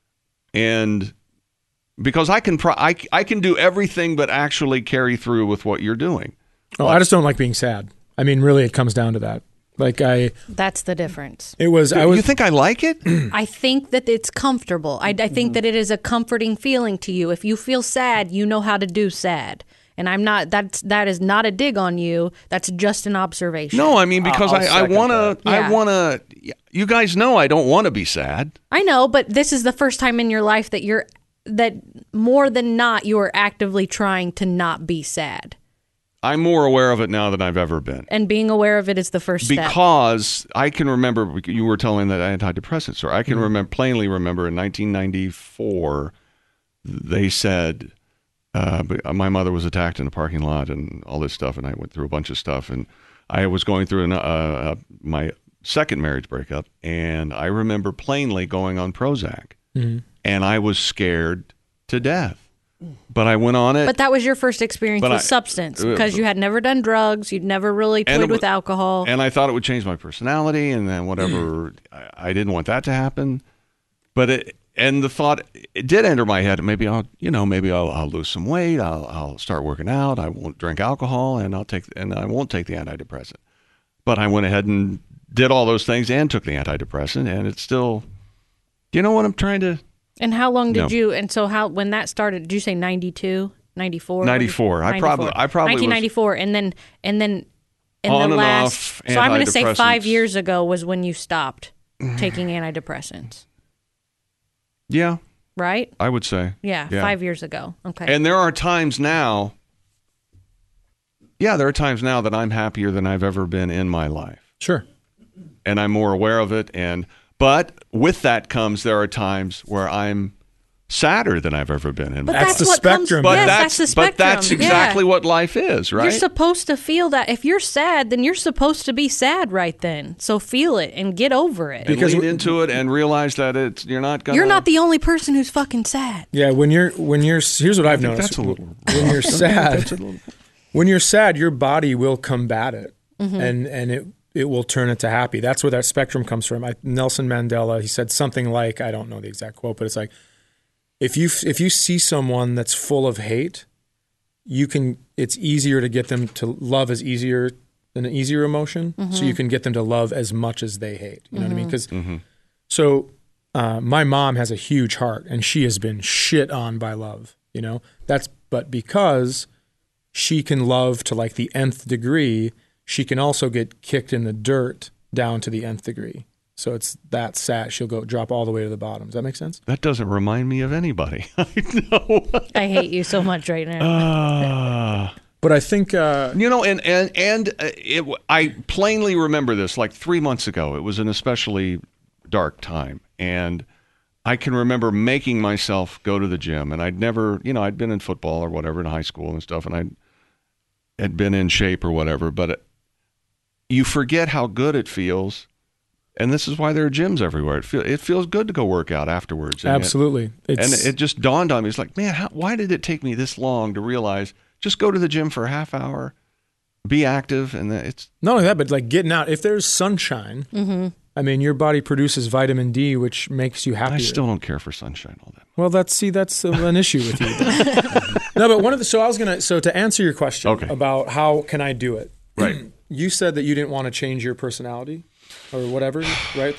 And because I can do everything but actually carry through with what you're doing. Oh, I just don't like being sad. I mean, really, it comes down to that. That's the difference. You think I like it? I think that it's comfortable. I think that it is a comforting feeling to you. If you feel sad, you know how to do sad. And I'm not. That is not a dig on you. That's just an observation. No, I mean, because I want to. I want to. You guys know I don't want to be sad. I know, but this is the first time in your life that more than not you are actively trying to not be sad. I'm more aware of it now than I've ever been. And being aware of it is the first step. Because I can remember, you were telling that antidepressant story. I can plainly remember in 1994, they said, my mother was attacked in a parking lot and all this stuff, and I went through a bunch of stuff. And I was going through my second marriage breakup, and I remember plainly going on Prozac. And I was scared to death. But I went on it. But that was your first experience with substance, because you had never done drugs. You'd never really toyed with alcohol. And I thought it would change my personality, and then whatever. I didn't want that to happen. But the thought, it did enter my head. Maybe I'll lose some weight. I'll start working out. I won't drink alcohol, and I won't take the antidepressant. But I went ahead and did all those things and took the antidepressant, and it's still. You know what I'm trying to. And how long did you? And so when that started? Did you say 92, 94? 94. I probably 1994, and then in on the last. Off so I'm going to say 5 years ago was when you stopped taking antidepressants. Yeah. Right. I would say. Yeah, 5 years ago. Okay. And there are times now. Yeah, there are times now that I'm happier than I've ever been in my life. Sure. And I'm more aware of it, But with that comes, there are times where I'm sadder than I've ever been in. But that's the spectrum. That's the spectrum. But that's exactly what life is, right? You're supposed to feel that. If you're sad, then you're supposed to be sad right then. So feel it and get over it. Because lead into it and realize that you're not gonna. You're not the only person who's fucking sad. Yeah, when you're here's what I've noticed. That's a little. When you're sad, when you're sad, your body will combat it, and it will turn it to happy. That's where that spectrum comes from. Nelson Mandela, he said something like, I don't know the exact quote, but it's like, if you see someone that's full of hate, it's easier to get them to love an easier emotion. So you can get them to love as much as they hate. You know what I mean? Because my mom has a huge heart, and she has been shit on by love. You know, but because she can love to like the nth degree, she can also get kicked in the dirt down to the nth degree. So it's that sad. She'll drop all the way to the bottom. Does that make sense? That doesn't remind me of anybody. I know. I hate you so much right now. But I think I plainly remember this. Like 3 months ago, it was an especially dark time, and I can remember making myself go to the gym. And I'd never, I'd been in football or whatever in high school and stuff, and I had been in shape or whatever, but you forget how good it feels And this is why there are gyms everywhere. It feels good to go work out afterwards. And Absolutely. It just dawned on me. It's like, man, why did it take me this long to realize just go to the gym for a half hour, be active, and it's... Not only that, but like getting out. If there's sunshine, I mean, your body produces vitamin D, which makes you happier. I still don't care for sunshine all that. Well, that's an issue with you. No, but so to answer your question about how can I do it, right? You said that you didn't want to change your personality or whatever, right?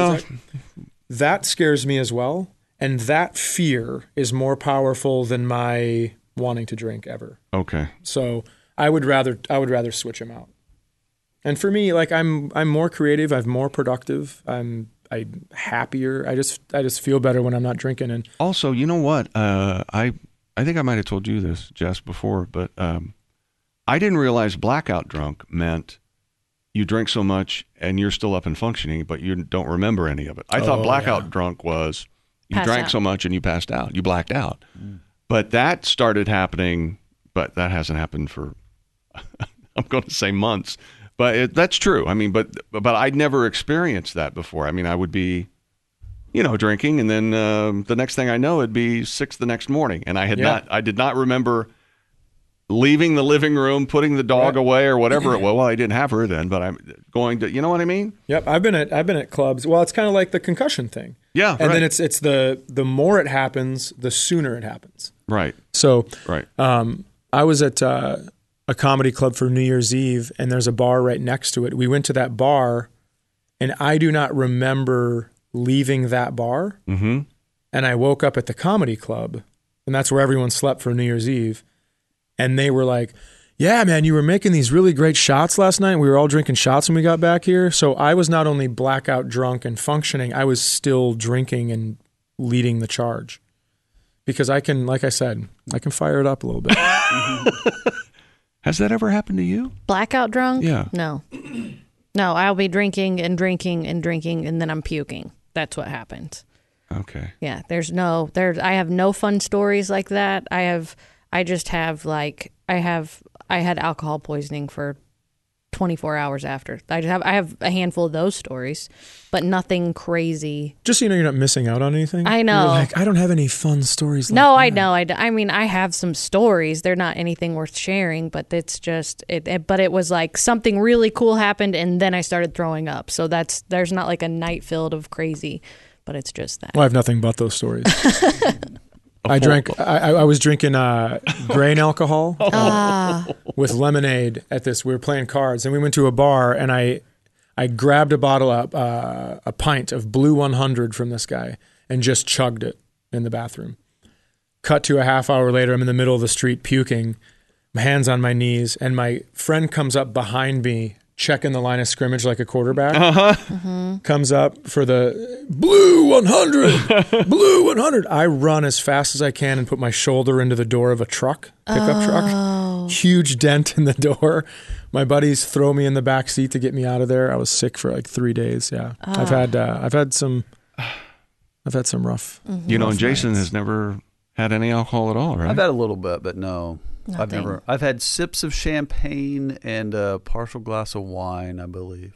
That scares me as well, and that fear is more powerful than my wanting to drink ever. Okay. So I would rather switch them out. And for me, like I'm more creative, I'm more productive, I'm happier. I just feel better when I'm not drinking. And also, you know what? I think I might have told you this, Jess, before, but I didn't realize blackout drunk meant you drink so much and you're still up and functioning, but you don't remember any of it. I thought blackout drunk was you drank so much and you passed out, you blacked out. But that started happening, but that hasn't happened for I'm going to say months. But that's true. I mean, but I'd never experienced that before. I mean, I would be, drinking, and then the next thing I know, it'd be 6 the next morning, and I did not remember leaving the living room, putting the dog away, or whatever it was. Well, I didn't have her then, but I'm going to. You know what I mean? Yep. I've been at clubs. Well, it's kind of like the concussion thing. Yeah. And then it's the more it happens, the sooner it happens. Right. So. Right. I was at a comedy club for New Year's Eve, and there's a bar right next to it. We went to that bar, and I do not remember leaving that bar. Mm-hmm. And I woke up at the comedy club, and that's where everyone slept for New Year's Eve. And they were like, yeah, man, you were making these really great shots last night. We were all drinking shots when we got back here. So I was not only blackout drunk and functioning, I was still drinking and leading the charge. Because I can, like I said, I can fire it up a little bit. Has that ever happened to you? Blackout drunk? Yeah. No, I'll be drinking and drinking and drinking, and then I'm puking. That's what happens. Okay. Yeah, I have no fun stories like that. I had alcohol poisoning for 24 hours after. I have a handful of those stories, but nothing crazy. Just so you know, you're not missing out on anything. I know. You're like, I don't have any fun stories. No, like that. I know. I mean, I have some stories. They're not anything worth sharing, but it's just but it was like something really cool happened, and then I started throwing up. So there's not like a night filled of crazy, but it's just that. Well, I have nothing but those stories. I was drinking grain alcohol with lemonade at this. We were playing cards, and we went to a bar, and I grabbed a pint of Blue 100 from this guy and just chugged it in the bathroom. Cut to a half hour later, I'm in the middle of the street puking, my hands on my knees, and my friend comes up behind me, checking the line of scrimmage like a quarterback. Comes up for the Blue 100, Blue 100. I run as fast as I can and put my shoulder into the door of a pickup truck. Huge dent in the door. My buddies throw me in the back seat to get me out of there. I was sick for like 3 days. Yeah, I've had some rough. And Jason has never had any alcohol at all, right? I've had a little bit, but no. Nothing. I've had sips of champagne and a partial glass of wine, I believe.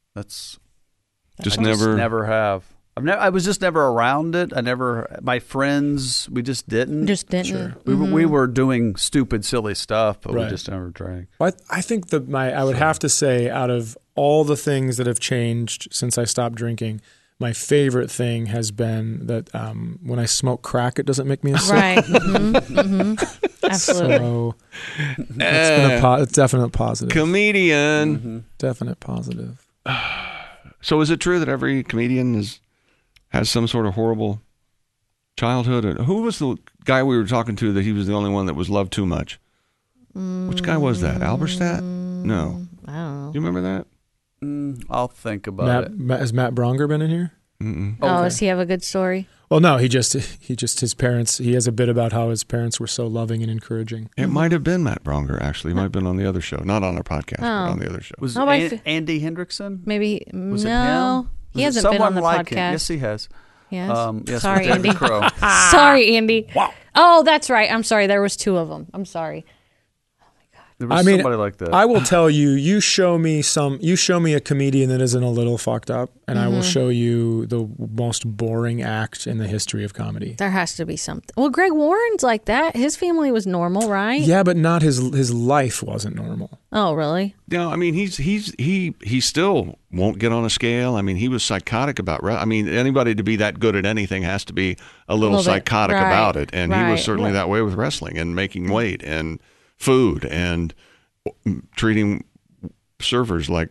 Never have. I was just never around it. My friends, we just didn't. Sure. We were doing stupid, silly stuff, but we just never drank. I think I would have to say, out of all the things that have changed since I stopped drinking, my favorite thing has been that when I smoke crack, it doesn't make me sick. Right. Absolutely. So it's been a definite positive. Comedian. Definite positive. So is it true that every comedian has some sort of horrible childhood? Who was the guy we were talking to that he was the only one that was loved too much? Which guy was that? Alberstadt? No. I don't know. Do you remember that? I'll think about it. Has Matt Bronger been in here? Mm-mm. Oh, does he have a good story? Well, no, he just his parents. He has a bit about how his parents were so loving and encouraging. It might have been Matt Bronger, actually. It might have been on the other show, not on our podcast, but on the other show. Was Andy Hendrickson? Maybe was it him? He hasn't been on the podcast. Yes, he has. Yes. Sorry, Andy. Sorry, Andy. Wow. Oh, that's right. I'm sorry. There was 2 of them. I'm sorry. Oh my God. There was somebody like that. I will tell you, you show me a comedian that isn't a little fucked up, and I will show you the most boring act in the history of comedy. There has to be something. Well, Greg Warren's like that. His family was normal, right? Yeah, but not his life wasn't normal. Oh, really? No, I mean he still won't get on a scale. I mean, he was psychotic about. I mean, anybody to be that good at anything has to be a little psychotic about it, and he was certainly that way with wrestling and making weight and food and treating servers like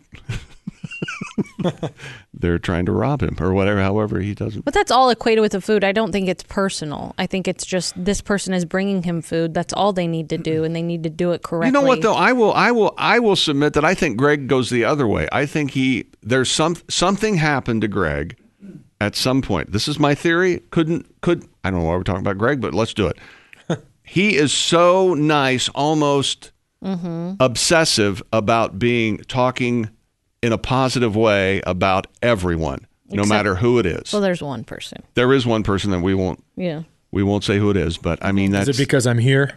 they're trying to rob him or whatever. However, he doesn't. But that's all equated with the food. I don't think it's personal. I think it's just this person is bringing him food. That's all they need to do, and they need to do it correctly. You know what though? I will submit that I think Greg goes the other way. I think there's something happened to Greg at some point. This is my theory. I don't know why we're talking about Greg, but let's do it. He is so nice, almost obsessive about talking in a positive way about everyone, no matter who it is. Well, there's one person. There is one person that we won't. Yeah. We won't say who it is, but I mean that's. Is it because I'm here?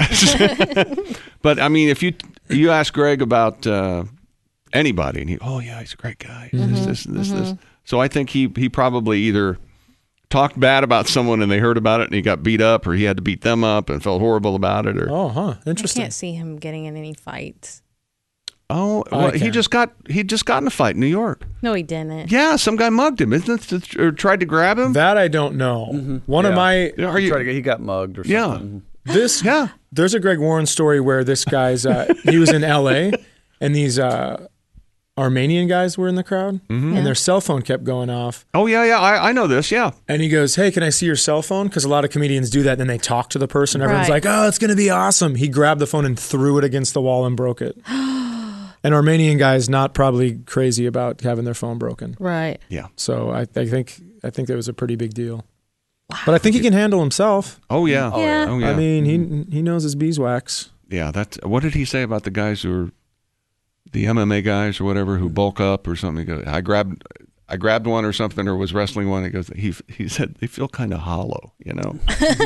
But I mean, if you ask Greg about anybody, and he's a great guy. This. So I think he probably either talked bad about someone and they heard about it and he got beat up, or he had to beat them up and felt horrible about it. Or interesting. I can't see him getting in any fights. Oh, well, he just got in a fight in New York. No, he didn't. Yeah, some guy mugged him, isn't it? Or tried to grab him. That I don't know. One of my he got mugged or something. There's a Greg Warren story where this guy's he was in L.A. and these Armenian guys were in the crowd, and their cell phone kept going off. Oh, yeah, I know this, yeah. And he goes, hey, can I see your cell phone? Because a lot of comedians do that, and then they talk to the person. Everyone's like, oh, it's going to be awesome. He grabbed the phone and threw it against the wall and broke it. An Armenian guy's not probably crazy about having their phone broken. Right. Yeah. So I think that was a pretty big deal. Wow. But I think he can handle himself. Oh, yeah. Oh, yeah. I mean, he knows his beeswax. Yeah, what did he say about the guys who are the MMA guys or whatever who bulk up or something? He goes, I grabbed one or something, or was wrestling one. He goes, he said they feel kind of hollow, you know.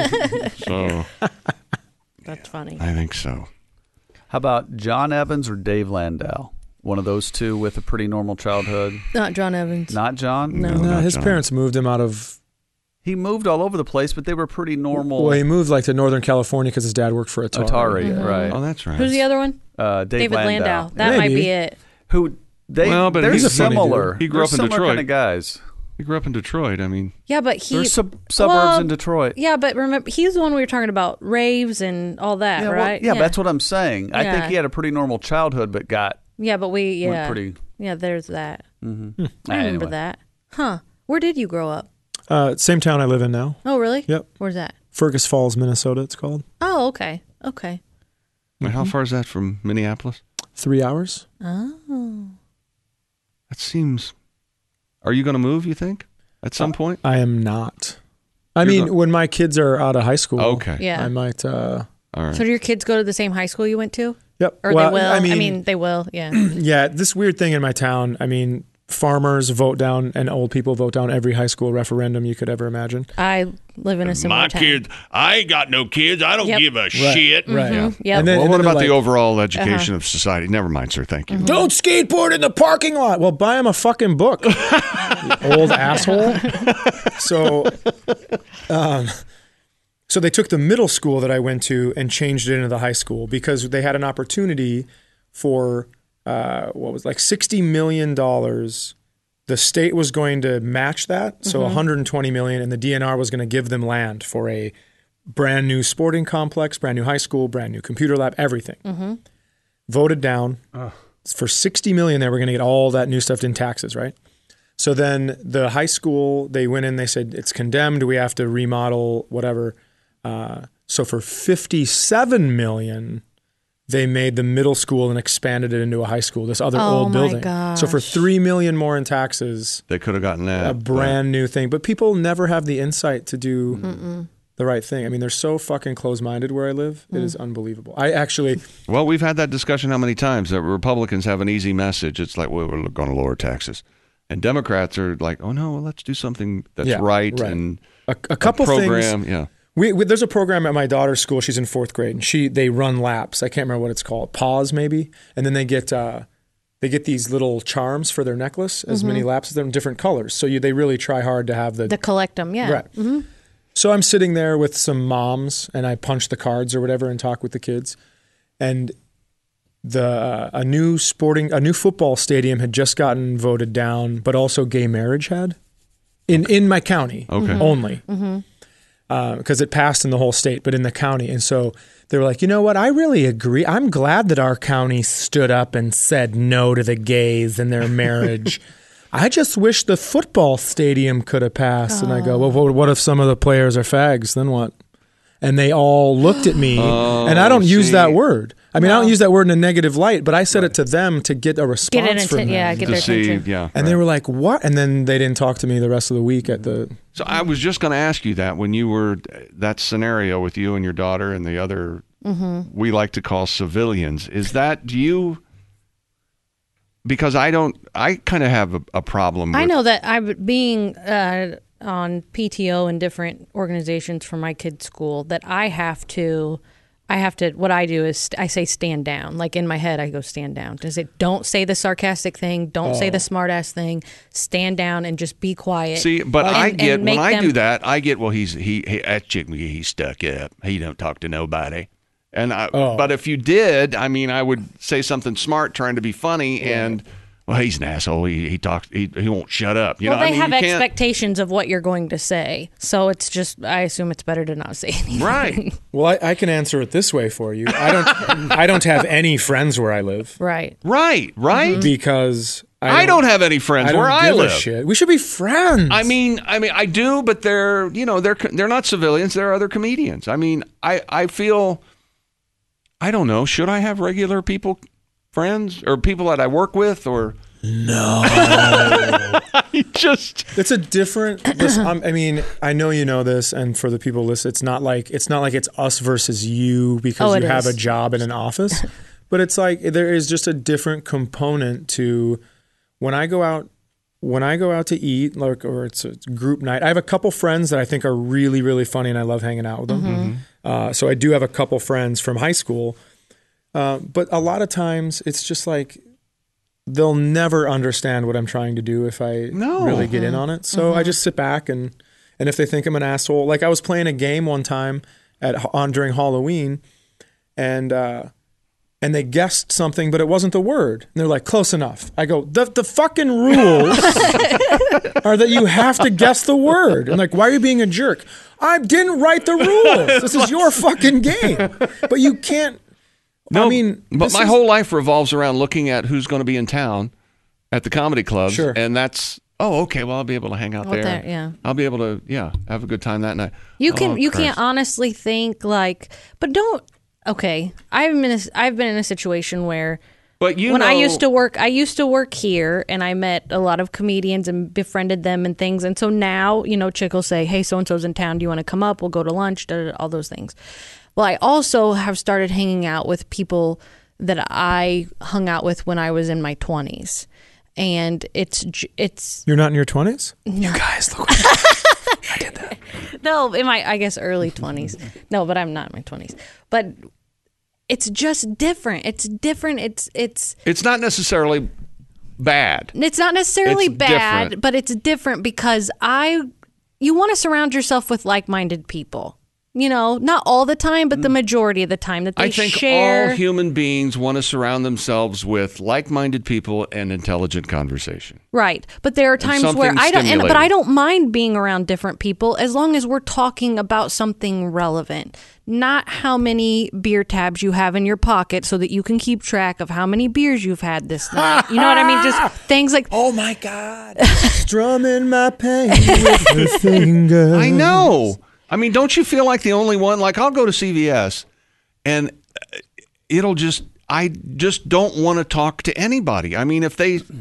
So that's funny. I think so. How about John Evans or Dave Landau? One of those two with a pretty normal childhood. Not John Evans. Not John? No, his parents moved him out of. He moved all over the place, but they were pretty normal. Well, he moved to Northern California because his dad worked for Atari. Right. Oh, that's right. Who's the other one? David Landau. That might be it. They're he's similar. He grew up in Detroit. Kind of guys. He grew up in Detroit. I mean, yeah, but there's suburbs in Detroit. Yeah, but remember, he's the one we were talking about, raves and all that, right? Well, that's what I'm saying. I think he had a pretty normal childhood, but got went pretty. Yeah, there's that. Mm-hmm. I remember that. Huh? Where did you grow up? Same town I live in now. Oh, really? Yep. Where's that? Fergus Falls, Minnesota. It's called. Oh, okay. Okay. Wait, how far is that from Minneapolis? 3 hours. Oh. That seems. Are you going to move? You think? At some point? I am not. When my kids are out of high school, yeah. I might. All right. So do your kids go to the same high school you went to? Yep. Or they will? They will, yeah. Yeah, this weird thing in my town, farmers vote down and old people vote down every high school referendum you could ever imagine. I live in a similar town. My kids, I ain't got no kids. I don't give a shit. Right. Mm-hmm. Yeah. Yep. What about the overall education of society? Never mind, sir. Thank you. Don't skateboard in the parking lot. Well, buy him a fucking book, you old asshole. So they took the middle school that I went to and changed it into the high school because they had an opportunity for $60 million. The state was going to match that, so $120 million, and the DNR was going to give them land for a brand new sporting complex, brand new high school, brand new computer lab, everything. Voted down. For $60 million, they were going to get all that new stuff in taxes, right? So then the high school, they went in, they said, it's condemned, we have to remodel, whatever. So for $57 million, they made the middle school and expanded it into a high school, this other old building. Gosh. So for $3 million more in taxes, they could have gotten that. A brand new thing. But people never have the insight to do the right thing. They're so fucking close-minded where I live. It is unbelievable. Well, we've had that discussion how many times that Republicans have an easy message. It's like, well, we're going to lower taxes. And Democrats are like, oh, no, let's do something that's right. And a couple program, things. There's a program at my daughter's school. She's in 4th grade, and they run laps. I can't remember what it's called. Pause maybe, and then they get these little charms for their necklace, as many laps as they're in different colors. So they really try hard to have to collect them. Yeah. Right. Mm-hmm. So I'm sitting there with some moms, and I punch the cards or whatever and talk with the kids, and a new football stadium had just gotten voted down, but also gay marriage had in my county only. Mm-hmm. Because it passed in the whole state, but in the county. And so they were like, you know what? I really agree. I'm glad that our county stood up and said no to the gays and their marriage. I just wish the football stadium could have passed. And I go, well, what if some of the players are fags? Then what? And they all looked at me, and I don't use that word. I mean, I don't use that word in a negative light, but I said it to them to get a response from them. Yeah, get their attention. Yeah, and they were like, what? And then they didn't talk to me the rest of the week at the... So I was just going to ask you that when you were, that scenario with you and your daughter and the other, we like to call civilians. Is that, because I kind of have a problem with... I know that being on PTO and different organizations for my kids' school, that I have to, what I do is I say stand down. Like in my head, I go stand down. Don't say the sarcastic thing. Don't say the smart ass thing. Stand down and just be quiet. See, but when I do that, well, that chick, he's stuck up. He don't talk to nobody. And but if you did, I mean, I would say something smart trying to be funny and... Well, he's an asshole. He talks. He won't shut up. They have expectations of what you're going to say, so it's just. I assume it's better to not say anything. Right. Well, I can answer it this way for you. I don't have any friends where I live. Right. Right. Right. Because I don't have any friends where I live. Shit. We should be friends. I mean, I do, but they're not civilians. They're other comedians. I mean, I feel. I don't know. Should I have regular people? Friends or people that I work with, or no? It's a different. I mean, I know you know this, and for the people listening, it's not like it's us versus you because you have a job in an office, but it's like there is just a different component to when I go out to eat, or it's a group night. I have a couple friends that I think are really, really funny, and I love hanging out with them. Mm-hmm. So I do have a couple friends from high school. But a lot of times it's just like they'll never understand what I'm trying to do if I really get in on it. So I just sit back and if they think I'm an asshole, like I was playing a game one time during Halloween, and they guessed something, but it wasn't the word. And they're like, close enough. I go, the fucking rules are that you have to guess the word. And like, why are you being a jerk? I didn't write the rules. This is your fucking game. But you can't. No, I mean, but my whole life revolves around looking at who's going to be in town at the comedy clubs, and that's okay. Well, I'll be able to hang out there. Yeah, I'll be able to have a good time that night. You can't honestly think like, but don't. Okay, I've been in a situation where, I used to work here, and I met a lot of comedians and befriended them and things, and so now Chick will say, hey, so and so's in town. Do you want to come up? We'll go to lunch. All those things. Well, I also have started hanging out with people that I hung out with when I was in my 20s. And it's You're not in your 20s? No. You guys, look what I did that. No, in my, I guess, early 20s. No, but I'm not in my 20s. But it's just different. It's different. It's not necessarily bad. It's not necessarily bad, different. But it's different because you want to surround yourself with like-minded people. Not all the time, but the majority of the time that they share. I think all human beings want to surround themselves with like-minded people and intelligent conversation. Right. But there are times where I don't mind being around different people as long as we're talking about something relevant. Not how many beer tabs you have in your pocket so that you can keep track of how many beers you've had this night. You know what I mean? Just things like, oh my God, strumming my pain with her finger. I know. I mean, don't you feel like the only one? Like, I'll go to CVS, and I just don't want to talk to anybody. I mean, it's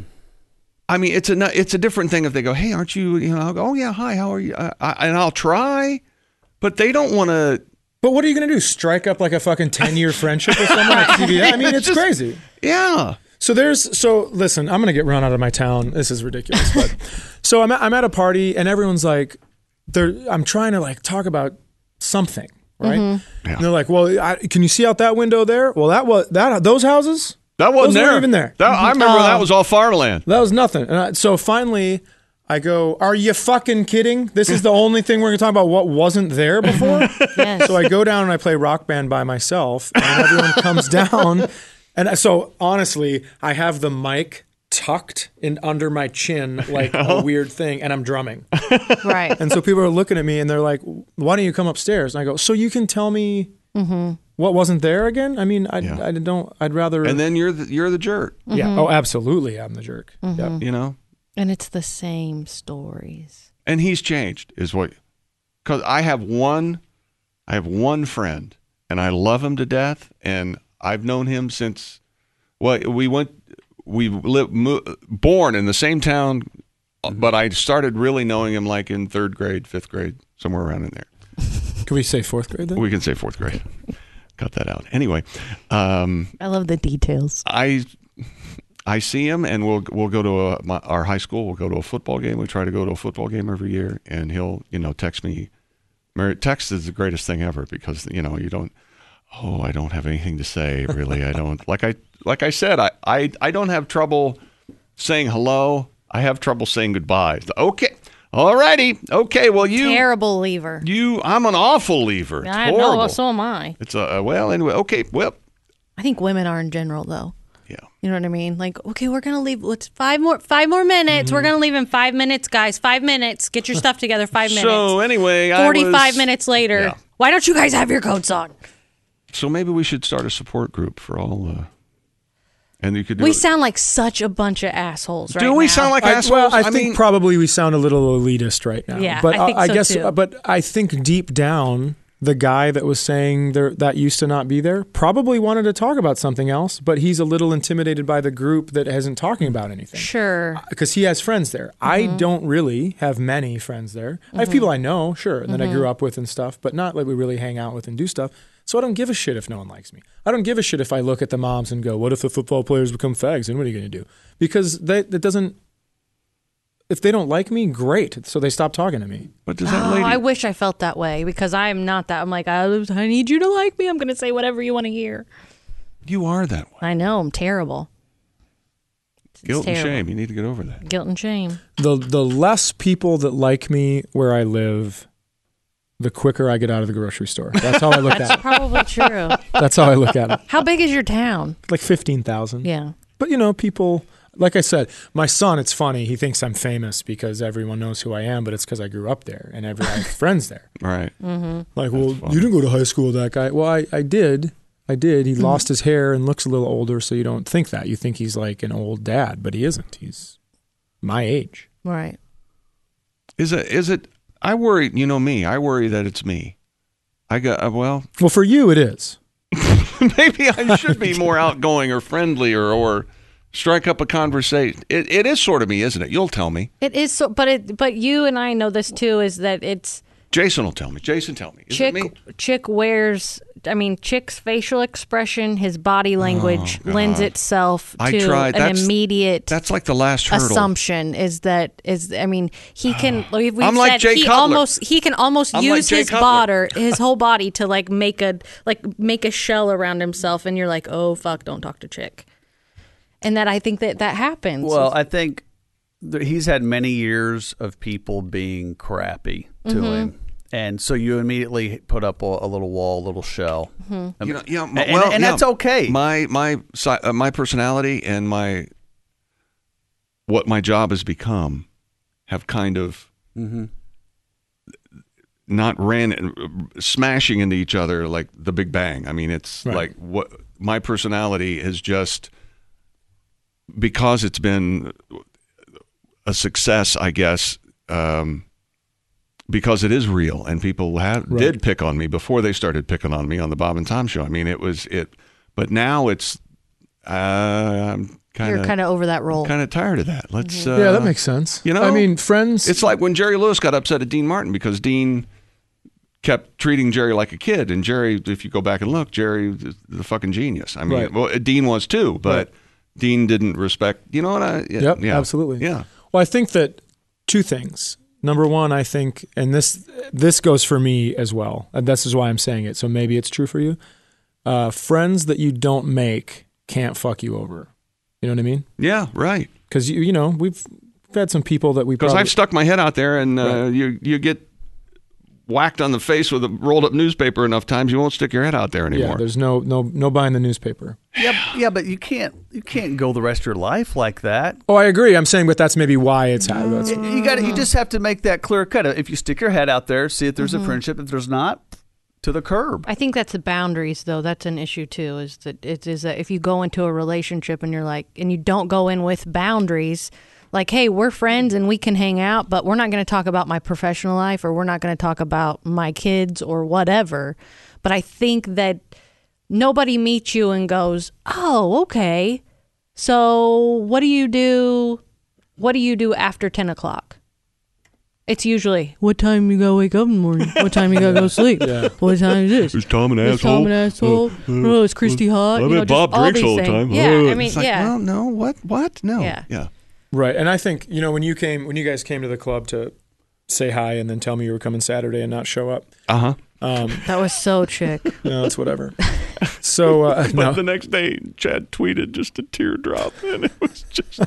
a different thing if they go, hey, aren't you, I'll go, oh yeah, hi, how are you? And I'll try, but they don't want to. But what are you going to do? Strike up like a fucking 10-year friendship with someone at CVS? I mean, it's just crazy. Yeah. So listen, I'm going to get run out of my town. This is ridiculous. But so I'm at a party, and everyone's like, I'm trying to like talk about something, right? Mm-hmm. And they're like, well, can you see out that window there? Well, those houses? That wasn't those there. Weren't even there. I remember that was all farmland. That was nothing. And so finally, I go, are you fucking kidding? This is the only thing we're going to talk about what wasn't there before? Yes. So I go down and I play Rock Band by myself, and everyone comes down. And so honestly, I have the mic tucked in under my chin like a weird thing, and I'm drumming. Right. And so people are looking at me and they're like, why don't you come upstairs? And I go, so you can tell me what wasn't there again? I mean, I'd rather. And then you're the jerk. Mm-hmm. Yeah. Oh, absolutely. I'm the jerk. Mm-hmm. Yep. You know? And it's the same stories. And he's changed because I have one friend and I love him to death. And I've known him since, born in the same town, but I started really knowing him like in 3rd grade, 5th grade, somewhere around in there. Can we say 4th grade then? We can say 4th grade. Cut that out. Anyway. I love the details. I see him, and we'll go to our high school. We'll go to a football game. We try to go to a football game every year, and he'll text me. Text is the greatest thing ever because you don't. Oh, I don't have anything to say. Really, I don't. Like I said, I don't have trouble saying hello. I have trouble saying goodbye. Okay. All righty. Okay. Well, terrible leaver. I'm an awful leaver. It's horrible. No, so am I. It's anyway. Okay. Well, I think women are in general though. Yeah. You know what I mean? Like, okay, we're gonna leave. Let's 5 more minutes. We're gonna leave in 5 minutes, guys. 5 minutes. Get your stuff together. 5 minutes. So anyway, 45 minutes later. Yeah. Why don't you guys have your coats on? So maybe we should start a support group for all. And you could. We sound like such a bunch of assholes right now. Do we sound like assholes? Well, I think probably we sound a little elitist right now. Yeah, but I think so guess, too. But I think deep down, the guy that was saying that used to not be there probably wanted to talk about something else, but he's a little intimidated by the group that isn't talking about anything. Sure. Because he has friends there. Mm-hmm. I don't really have many friends there. I have people I know, sure, and that I grew up with and stuff, but not like we really hang out with and do stuff. So I don't give a shit if no one likes me. I don't give a shit if I look at the moms and go, what if the football players become fags? And what are you going to do? Because that doesn't... If they don't like me, great. So they stop talking to me. But does that lady... I wish I felt that way because I am not that. I'm like, I need you to like me. I'm going to say whatever you want to hear. You are that way. I know. I'm terrible. Guilt and shame. You need to get over that. Guilt and shame. The less people that like me where I live, the quicker I get out of the grocery store. That's how I look at it. That's probably true. That's how I look at it. How big is your town? Like 15,000. Yeah. But, people... Like I said, my son, it's funny. He thinks I'm famous because everyone knows who I am, but it's because I grew up there and I have friends there. Right. Mm-hmm. Like, well, you didn't go to high school with that guy. Well, I did. He lost his hair and looks a little older, so you don't think that. You think he's like an old dad, but he isn't. He's my age. Right. Is it? I worry. You know me. I worry that it's me. Well, for you, it is. Maybe I should be more outgoing or friendly or strike up a conversation. It is sort of me, isn't it? You'll tell me. It is so, but you and I know this too. Is that it's Jason will tell me. Jason, tell me. Is it me? Chick's facial expression, his body language lends itself to an immediate. That's like the last hurdle. Assumption he can. I'm like Jay Cutler. He can almost use his whole body to make a shell around himself, and you're like, oh fuck, don't talk to Chick. And that I think that happens. Well, I think he's had many years of people being crappy to him. And so you immediately put up a little wall, a little shell. Mm-hmm. And that's okay. My personality and what my job has become have kind of not smashing into each other like the Big Bang. I mean, it's like what my personality has just... Because it's been a success, I guess, because it is real and people did pick on me before they started picking on me on the Bob and Tom show. I mean, but now it's, I'm you're kind of over that role. Kind of tired of that. Let's, yeah, that makes sense. I mean, friends. It's like when Jerry Lewis got upset at Dean Martin because Dean kept treating Jerry like a kid. And Jerry, if you go back and look, Jerry is the fucking genius. I mean, well, Dean was too, but Dean didn't respect, Yep, absolutely. Yeah. Well, I think that two things. Number one, I think, and this goes for me as well, and this is why I'm saying it, so maybe it's true for you. Friends that you don't make can't fuck you over. You know what I mean? Yeah, right. Because, we've had some people that we Because I've stuck my head out there, and right. you get whacked on the face with a rolled up newspaper enough times, you won't stick your head out there anymore. Yeah, there's no buying the newspaper. Yeah, but you can't go the rest of your life like that. Oh, I agree. I'm saying, but that's maybe why it's happening. You just have to make that clear cut. If you stick your head out there, see if there's a friendship. If there's not, to the curb. I think that's the boundaries, though. That's an issue too. Is that if you go into a relationship and and you don't go in with boundaries. Like, hey, we're friends and we can hang out, but we're not going to talk about my professional life, or we're not going to talk about my kids or whatever. But I think that nobody meets you and goes, oh, okay. So what do you do? What do you do after 10 o'clock? It's usually, what time you got to wake up in the morning? What time you got to go to sleep? Yeah. What time is this? Is Tom an asshole? Tom an asshole? Oh, is Christy hot? I bet Bob drinks all the time. Yeah, I mean, it's like, well, no, what? No. Yeah. Right, and I think, when you guys came to the club to say hi and then tell me you were coming Saturday and not show up. That was so chick. No, it's whatever. So, but the next day, Chad tweeted just a teardrop, and it was just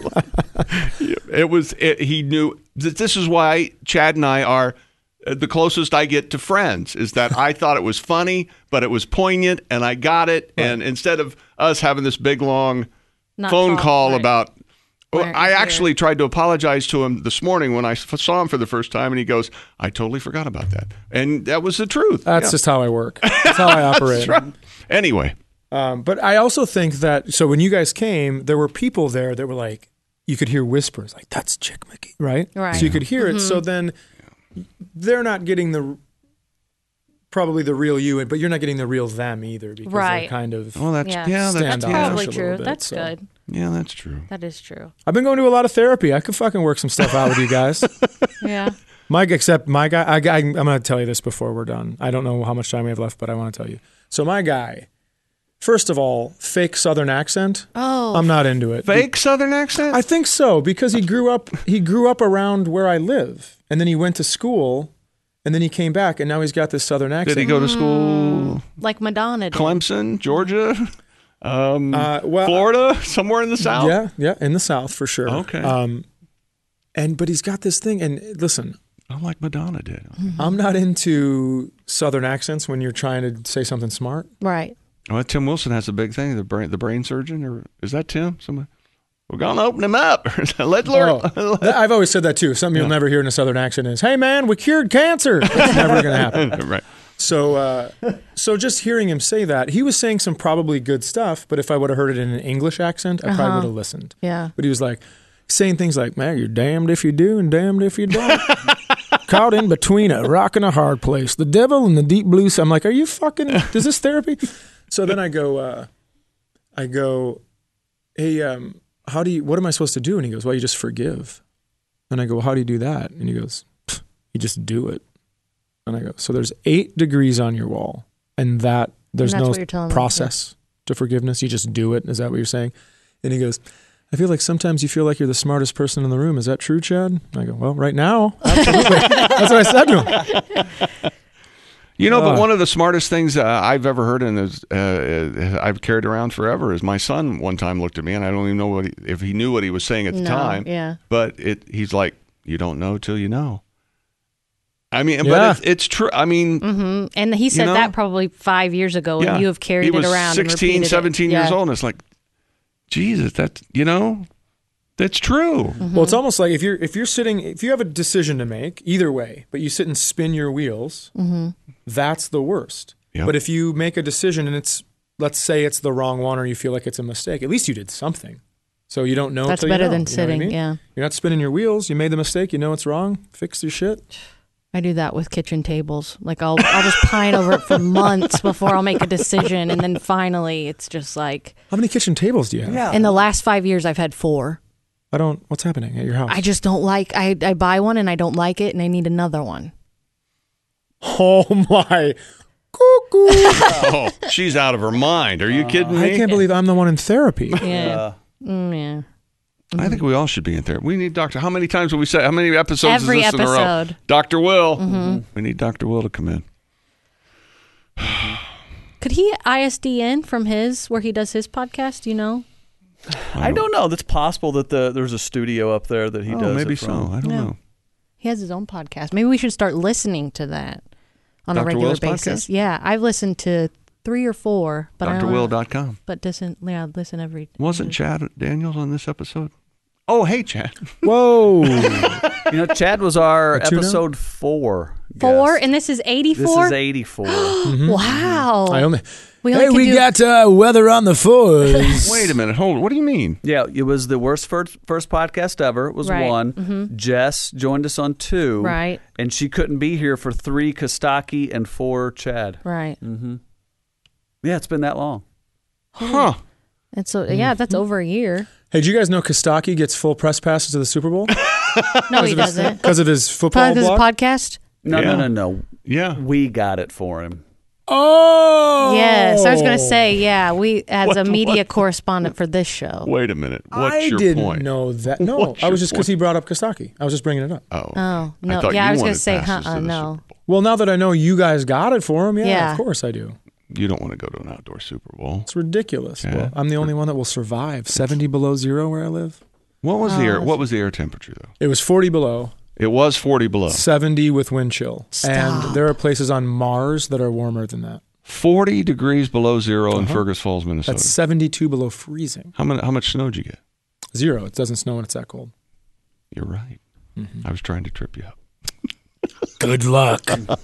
like, he knew that this is why Chad and I are the closest I get to friends, is that I thought it was funny, but it was poignant, and I got it, right. And instead of us having this big, long phone call right. about... Well, I actually tried to apologize to him this morning when I saw him for the first time, and he goes, I totally forgot about that. And that was the truth. That's just how I work. That's how I operate. Right. Anyway. But I also think that, so when you guys came, there were people there that were like, you could hear whispers, like, that's Chick Mickey, right? Right. So you could hear it. So then they're not getting probably the real you, but you're not getting the real them either, because they're kind of that's probably true. That's good. Yeah, that's true. That is true. I've been going to a lot of therapy. I could fucking work some stuff out with you guys. Yeah. My guy, I'm going to tell you this before we're done. I don't know how much time we have left, but I want to tell you. So my guy, first of all, fake Southern accent. Oh. I'm not into it. Fake Southern accent? I think so, because he grew up around where I live, and then he went to school. And then he came back, and now he's got this Southern accent. Did he go to school? Like Madonna did. Clemson, Georgia? Florida? Somewhere in the South? Yeah, in the South for sure. Okay. But he's got this thing, and listen. Like Madonna did. Mm-hmm. I'm not into Southern accents when you're trying to say something smart. Right. Well, Tim Wilson has a big thing, the brain surgeon, or is that Tim? Somebody? We're going to open him up. Let's learn. I've always said that too. Something you'll never hear in a Southern accent is, hey man, we cured cancer. It's never going to happen. Right. So just hearing him say that, he was saying some probably good stuff, but if I would have heard it in an English accent, I probably would have listened. Yeah. But he was like saying things like, man, you're damned if you do and damned if you don't. Caught in between a rock and a hard place. The devil and the deep blue sea. I'm like, are you fucking, is this therapy? So then I go, hey, what am I supposed to do? And he goes, well, you just forgive. And I go, well, how do you do that? And he goes, you just do it. And I go, so there's 8 degrees on your wall, and there's no process to forgiveness. You just do it. Is that what you're saying? And he goes, I feel like sometimes you feel like you're the smartest person in the room. Is that true, Chad? And I go, well, right now, absolutely. That's what I said to him. But one of the smartest things I've ever heard, and I've carried around forever, is my son one time looked at me, and I don't even know if he knew what he was saying at the time. Yeah. But he's like, you don't know till you know. I mean, but it's true. I mean, and he said that probably 5 years ago, and you have carried it around. He was 16, 17 years old, and it's like, Jesus, that's true. Mm-hmm. Well, it's almost like if you have a decision to make, either way, but you sit and spin your wheels, that's the worst. Yep. But if you make a decision and let's say it's the wrong one, or you feel like it's a mistake, at least you did something. So you don't know. That's better than sitting. Yeah. You're not spinning your wheels. You made the mistake. You know it's wrong. Fix your shit. I do that with kitchen tables. Like I'll just pine over it for months before I'll make a decision, and then finally it's just like. How many kitchen tables do you have? Yeah. In the last 5 years, I've had 4. What's happening at your house? I just don't like. I buy one and I don't like it, and I need another one. Oh my. Cuckoo. Oh, she's out of her mind. Are you kidding me? I can't believe I'm the one in therapy. Yeah. Yeah. I think we all should be in therapy. We need Dr. How many times will we say? How many episodes Every is this episode. in a row? Dr. Will. We need Dr. Will to come in. Could he ISD in from where he does his podcast? Do you know? I don't know. That's possible that there's a studio up there that he does. Maybe it from. so. I don't know. He has his own podcast. Maybe we should start listening to that on a regular Will's basis. podcast? Yeah, I've listened to 3 or 4, but drwill.com. But listen every. Wasn't Chad Daniels on this episode? Oh, hey, Chad. Whoa. Chad was our Tuna? episode 4. 4, guest. and this is 84? This is 84. Wow. We got weather on the 4s. Wait a minute. Hold on. What do you mean? Yeah, it was the worst first podcast ever. It was Right. 1. Jess joined us on 2. Right. And she couldn't be here for 3 Kostaki and 4 Chad. Right. Yeah, it's been that long. Huh. And so, that's over a year. Hey, did you guys know Kostaki gets full press passes to the Super Bowl? No, he doesn't. Because of his football Because his blog? podcast? No. Yeah. We got it for him. Oh! Yes. I was going to say, we, as a media correspondent for this show. Wait a minute. What's I your didn't point? know that. No, What's I was your just because he brought up Kostaki. I was just bringing it up. Oh, no. thought Yeah, I you was going wanted to say, passes to the no. Super Bowl. Well, now that I know you guys got it for him, Yeah. of course I do. You don't want to go to an outdoor Super Bowl. It's ridiculous. Yeah. Well, I'm the only one that will survive 70 below zero where I live. What was the air temperature though? It was 40 below, It was 40 below. 70 with wind chill. Stop. And there are places on Mars that are warmer than that. 40 degrees below zero in Fergus Falls, Minnesota. That's 72 below freezing. How much snow did you get? 0. It doesn't snow when it's that cold. You're right. I was trying to trip you up. Good luck.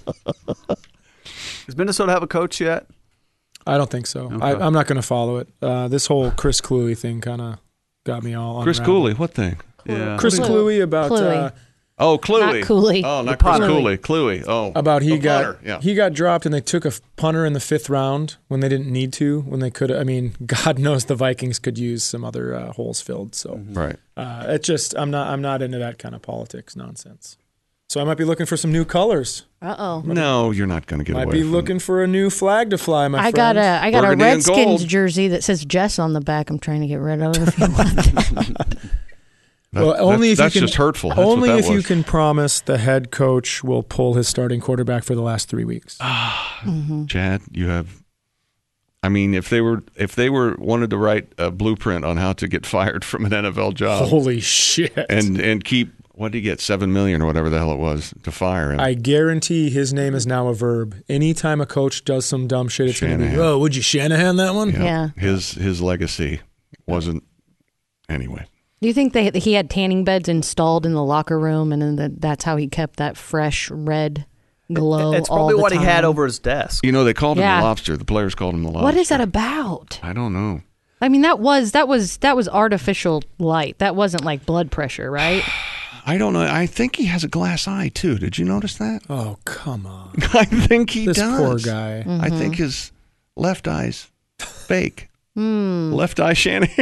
Does Minnesota have a coach yet? I don't think so. Okay. I'm not going to follow it. This whole Chris Cluey thing kind of got me all Chris unraveled. Cooley, what thing? Yeah. Chris Cluey about Cluey. Oh, Cluey. Not Cooley. Oh, not The Chris punter. Cooley. Cluey. Oh, about he the got punter, yeah. he got dropped and they took a punter in the 5th round when they didn't need to, when they could. I mean, God knows the Vikings could use some other holes filled. So right. it just I'm not into that kind of politics nonsense. So I might be looking for some new colors. Uh-oh. No, you're not going to get Might away be from looking for a new flag to fly, my I friend. got a Burgundy and Redskins gold. jersey that says Jess on the back. I'm trying to get rid of if you want. Well, only if that's you can, just hurtful. That's only what that if you was. can promise the head coach will pull his starting quarterback for the last 3 weeks. Chad, you have. I mean, if they were wanted to write a blueprint on how to get fired from an NFL job Holy shit! and keep, what did he get, $7 million or whatever the hell it was to fire him? I guarantee his name is now a verb. Anytime a coach does some dumb shit, it's going to be, Shanahan. oh, would you Shanahan that one? Yeah. His legacy wasn't anyway. Do you think he had tanning beds installed in the locker room, and then that's how he kept that fresh red glow? It's all probably the what he had time? over his desk. You know, they called him Yeah. the lobster. The players called him the lobster. What is that about? I don't know. I mean, that was artificial light. That wasn't like blood pressure, right? I don't know. I think he has a glass eye too. Did you notice that? Oh, come on. I think he This does. poor guy. I think his left eye's fake. Left eye Shanahan.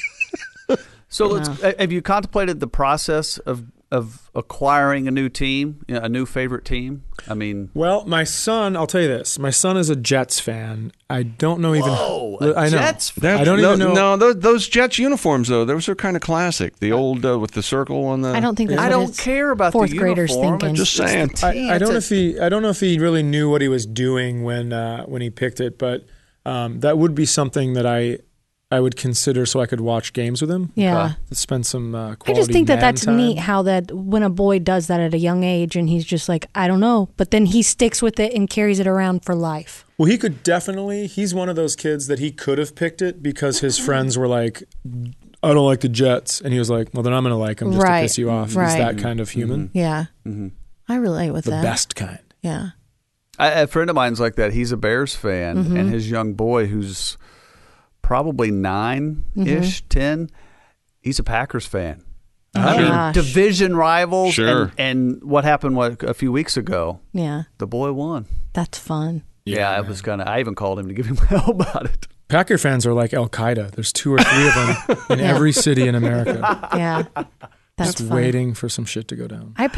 So have you contemplated the process of acquiring a new team, a new favorite team? I mean, Well, my son, I'll tell you this. My son is a Jets fan. I don't know even. I know. Jets fan. I don't even know. No, those Jets uniforms though, those are kind of classic. The old with the circle on the. I don't think that's I what don't his care about fourth the graders uniform. thinking. Just saying. I don't know if he really knew what he was doing when he picked it, but that would be something that I would consider so I could watch games with him. Yeah. To spend some quality I just think that man that's time. neat how that when a boy does that at a young age and he's just like, I don't know, but then he sticks with it and carries it around for life. Well, he could definitely. He's one of those kids that he could have picked it because his friends were like, I don't like the Jets. And he was like, well, then I'm going to like them just Right. to piss you off. Right. He's that kind of human. Yeah. I relate with The that. best kind. Yeah. A friend of mine's like that. He's a Bears fan, Mm-hmm. and his young boy, who's probably 9-ish, 10, he's a Packers fan. I mean, Gosh. division rivals. Sure. And what happened a few weeks ago? Yeah. The boy won. That's fun. Yeah, it was kind of. I even called him to give him hell about it. Packer fans are like Al Qaeda. There's 2 or 3 of them in every city in America. Yeah. That's Just fun. waiting for some shit to go down. I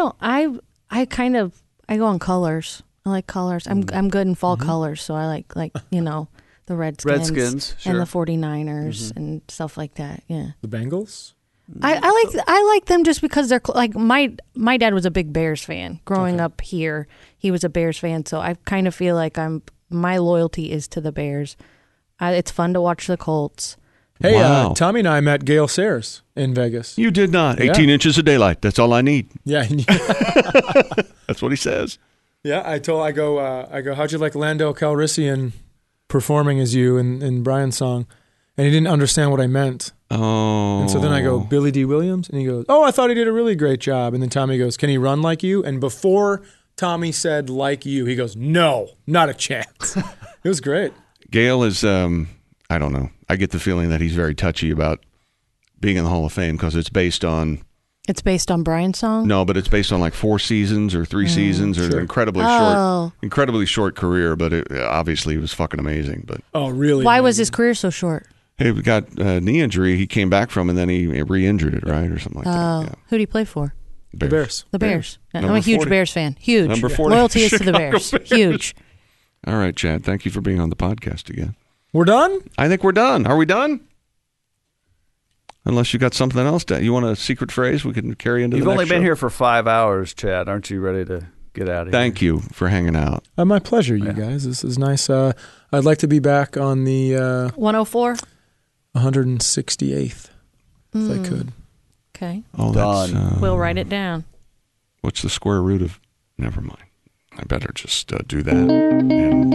go on colors. I like colors. I'm good in fall colors, so I like the Redskins Redskins, and sure. the 49ers and stuff like that. Yeah. The Bengals? I like them just because they're like my dad was a big Bears fan growing up here. He was a Bears fan, so I kind of feel like my loyalty is to the Bears. It's fun to watch the Colts. Hey, Tommy and I met Gale Sayers in Vegas. You did not. 18 inches of daylight. That's all I need. Yeah. That's what he says. Yeah, I go, how'd you like Lando Calrissian performing as you in Brian's song? And he didn't understand what I meant. Oh. And so then I go, Billy D. Williams? And he goes, I thought he did a really great job. And then Tommy goes, can he run like you? And before Tommy said like you, he goes, no, not a chance. It was great. Gale is, I don't know. I get the feeling that he's very touchy about being in the Hall of Fame because it's based on... It's based on Brian's song? No, but it's based on like 4 seasons or 3 seasons or an incredibly short career, but obviously it was fucking amazing. But really? Why was his career so short? He got a knee injury he came back from, and then he re-injured it, right? Or something like that. Yeah. Who did he play for? The Bears. The Bears. I'm a huge 40. Bears fan. Huge. Number 40. Loyalty is to the Bears. Huge. All right, Chad. Thank you for being on the podcast again. We're done? I think we're done. Are we done? Unless you got something else. You want a secret phrase we can carry into the next show? You've only been here for 5 hours, Chad. Aren't you ready to get out of here? Thank you for hanging out. My pleasure, you guys. This is nice. I'd like to be back on the... 104? 168th, if I could. Okay. Oh, done. We'll write it down. What's the square root of... Never mind. I better just do that. And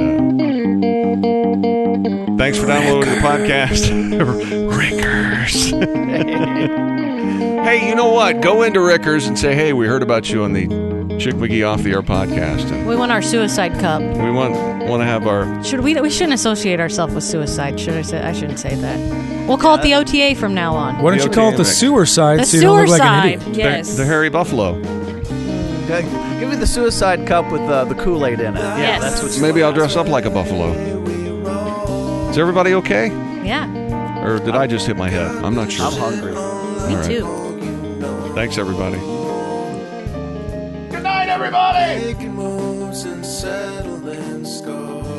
thanks for downloading the podcast. Rickers. Hey, you know what? Go into Rickers and say, hey, we heard about you on the Chick McGee Off the Air podcast. And we want our suicide cup. We want to have our... We shouldn't associate ourselves with suicide. I shouldn't say that. We'll call it the OTA from now on. Why don't you call it the sewer side? The so you don't look like an sewer idiot? side, yes. The hairy buffalo. Give me the suicide cup with the Kool-Aid in it. Yeah, Yes. that's what. Maybe I'll dress up like a buffalo. Is everybody okay? Yeah. Or did I just hit my head? I'm not sure. I'm hungry. Me too. Thanks, everybody. Good night, everybody. Making moves and settling scores.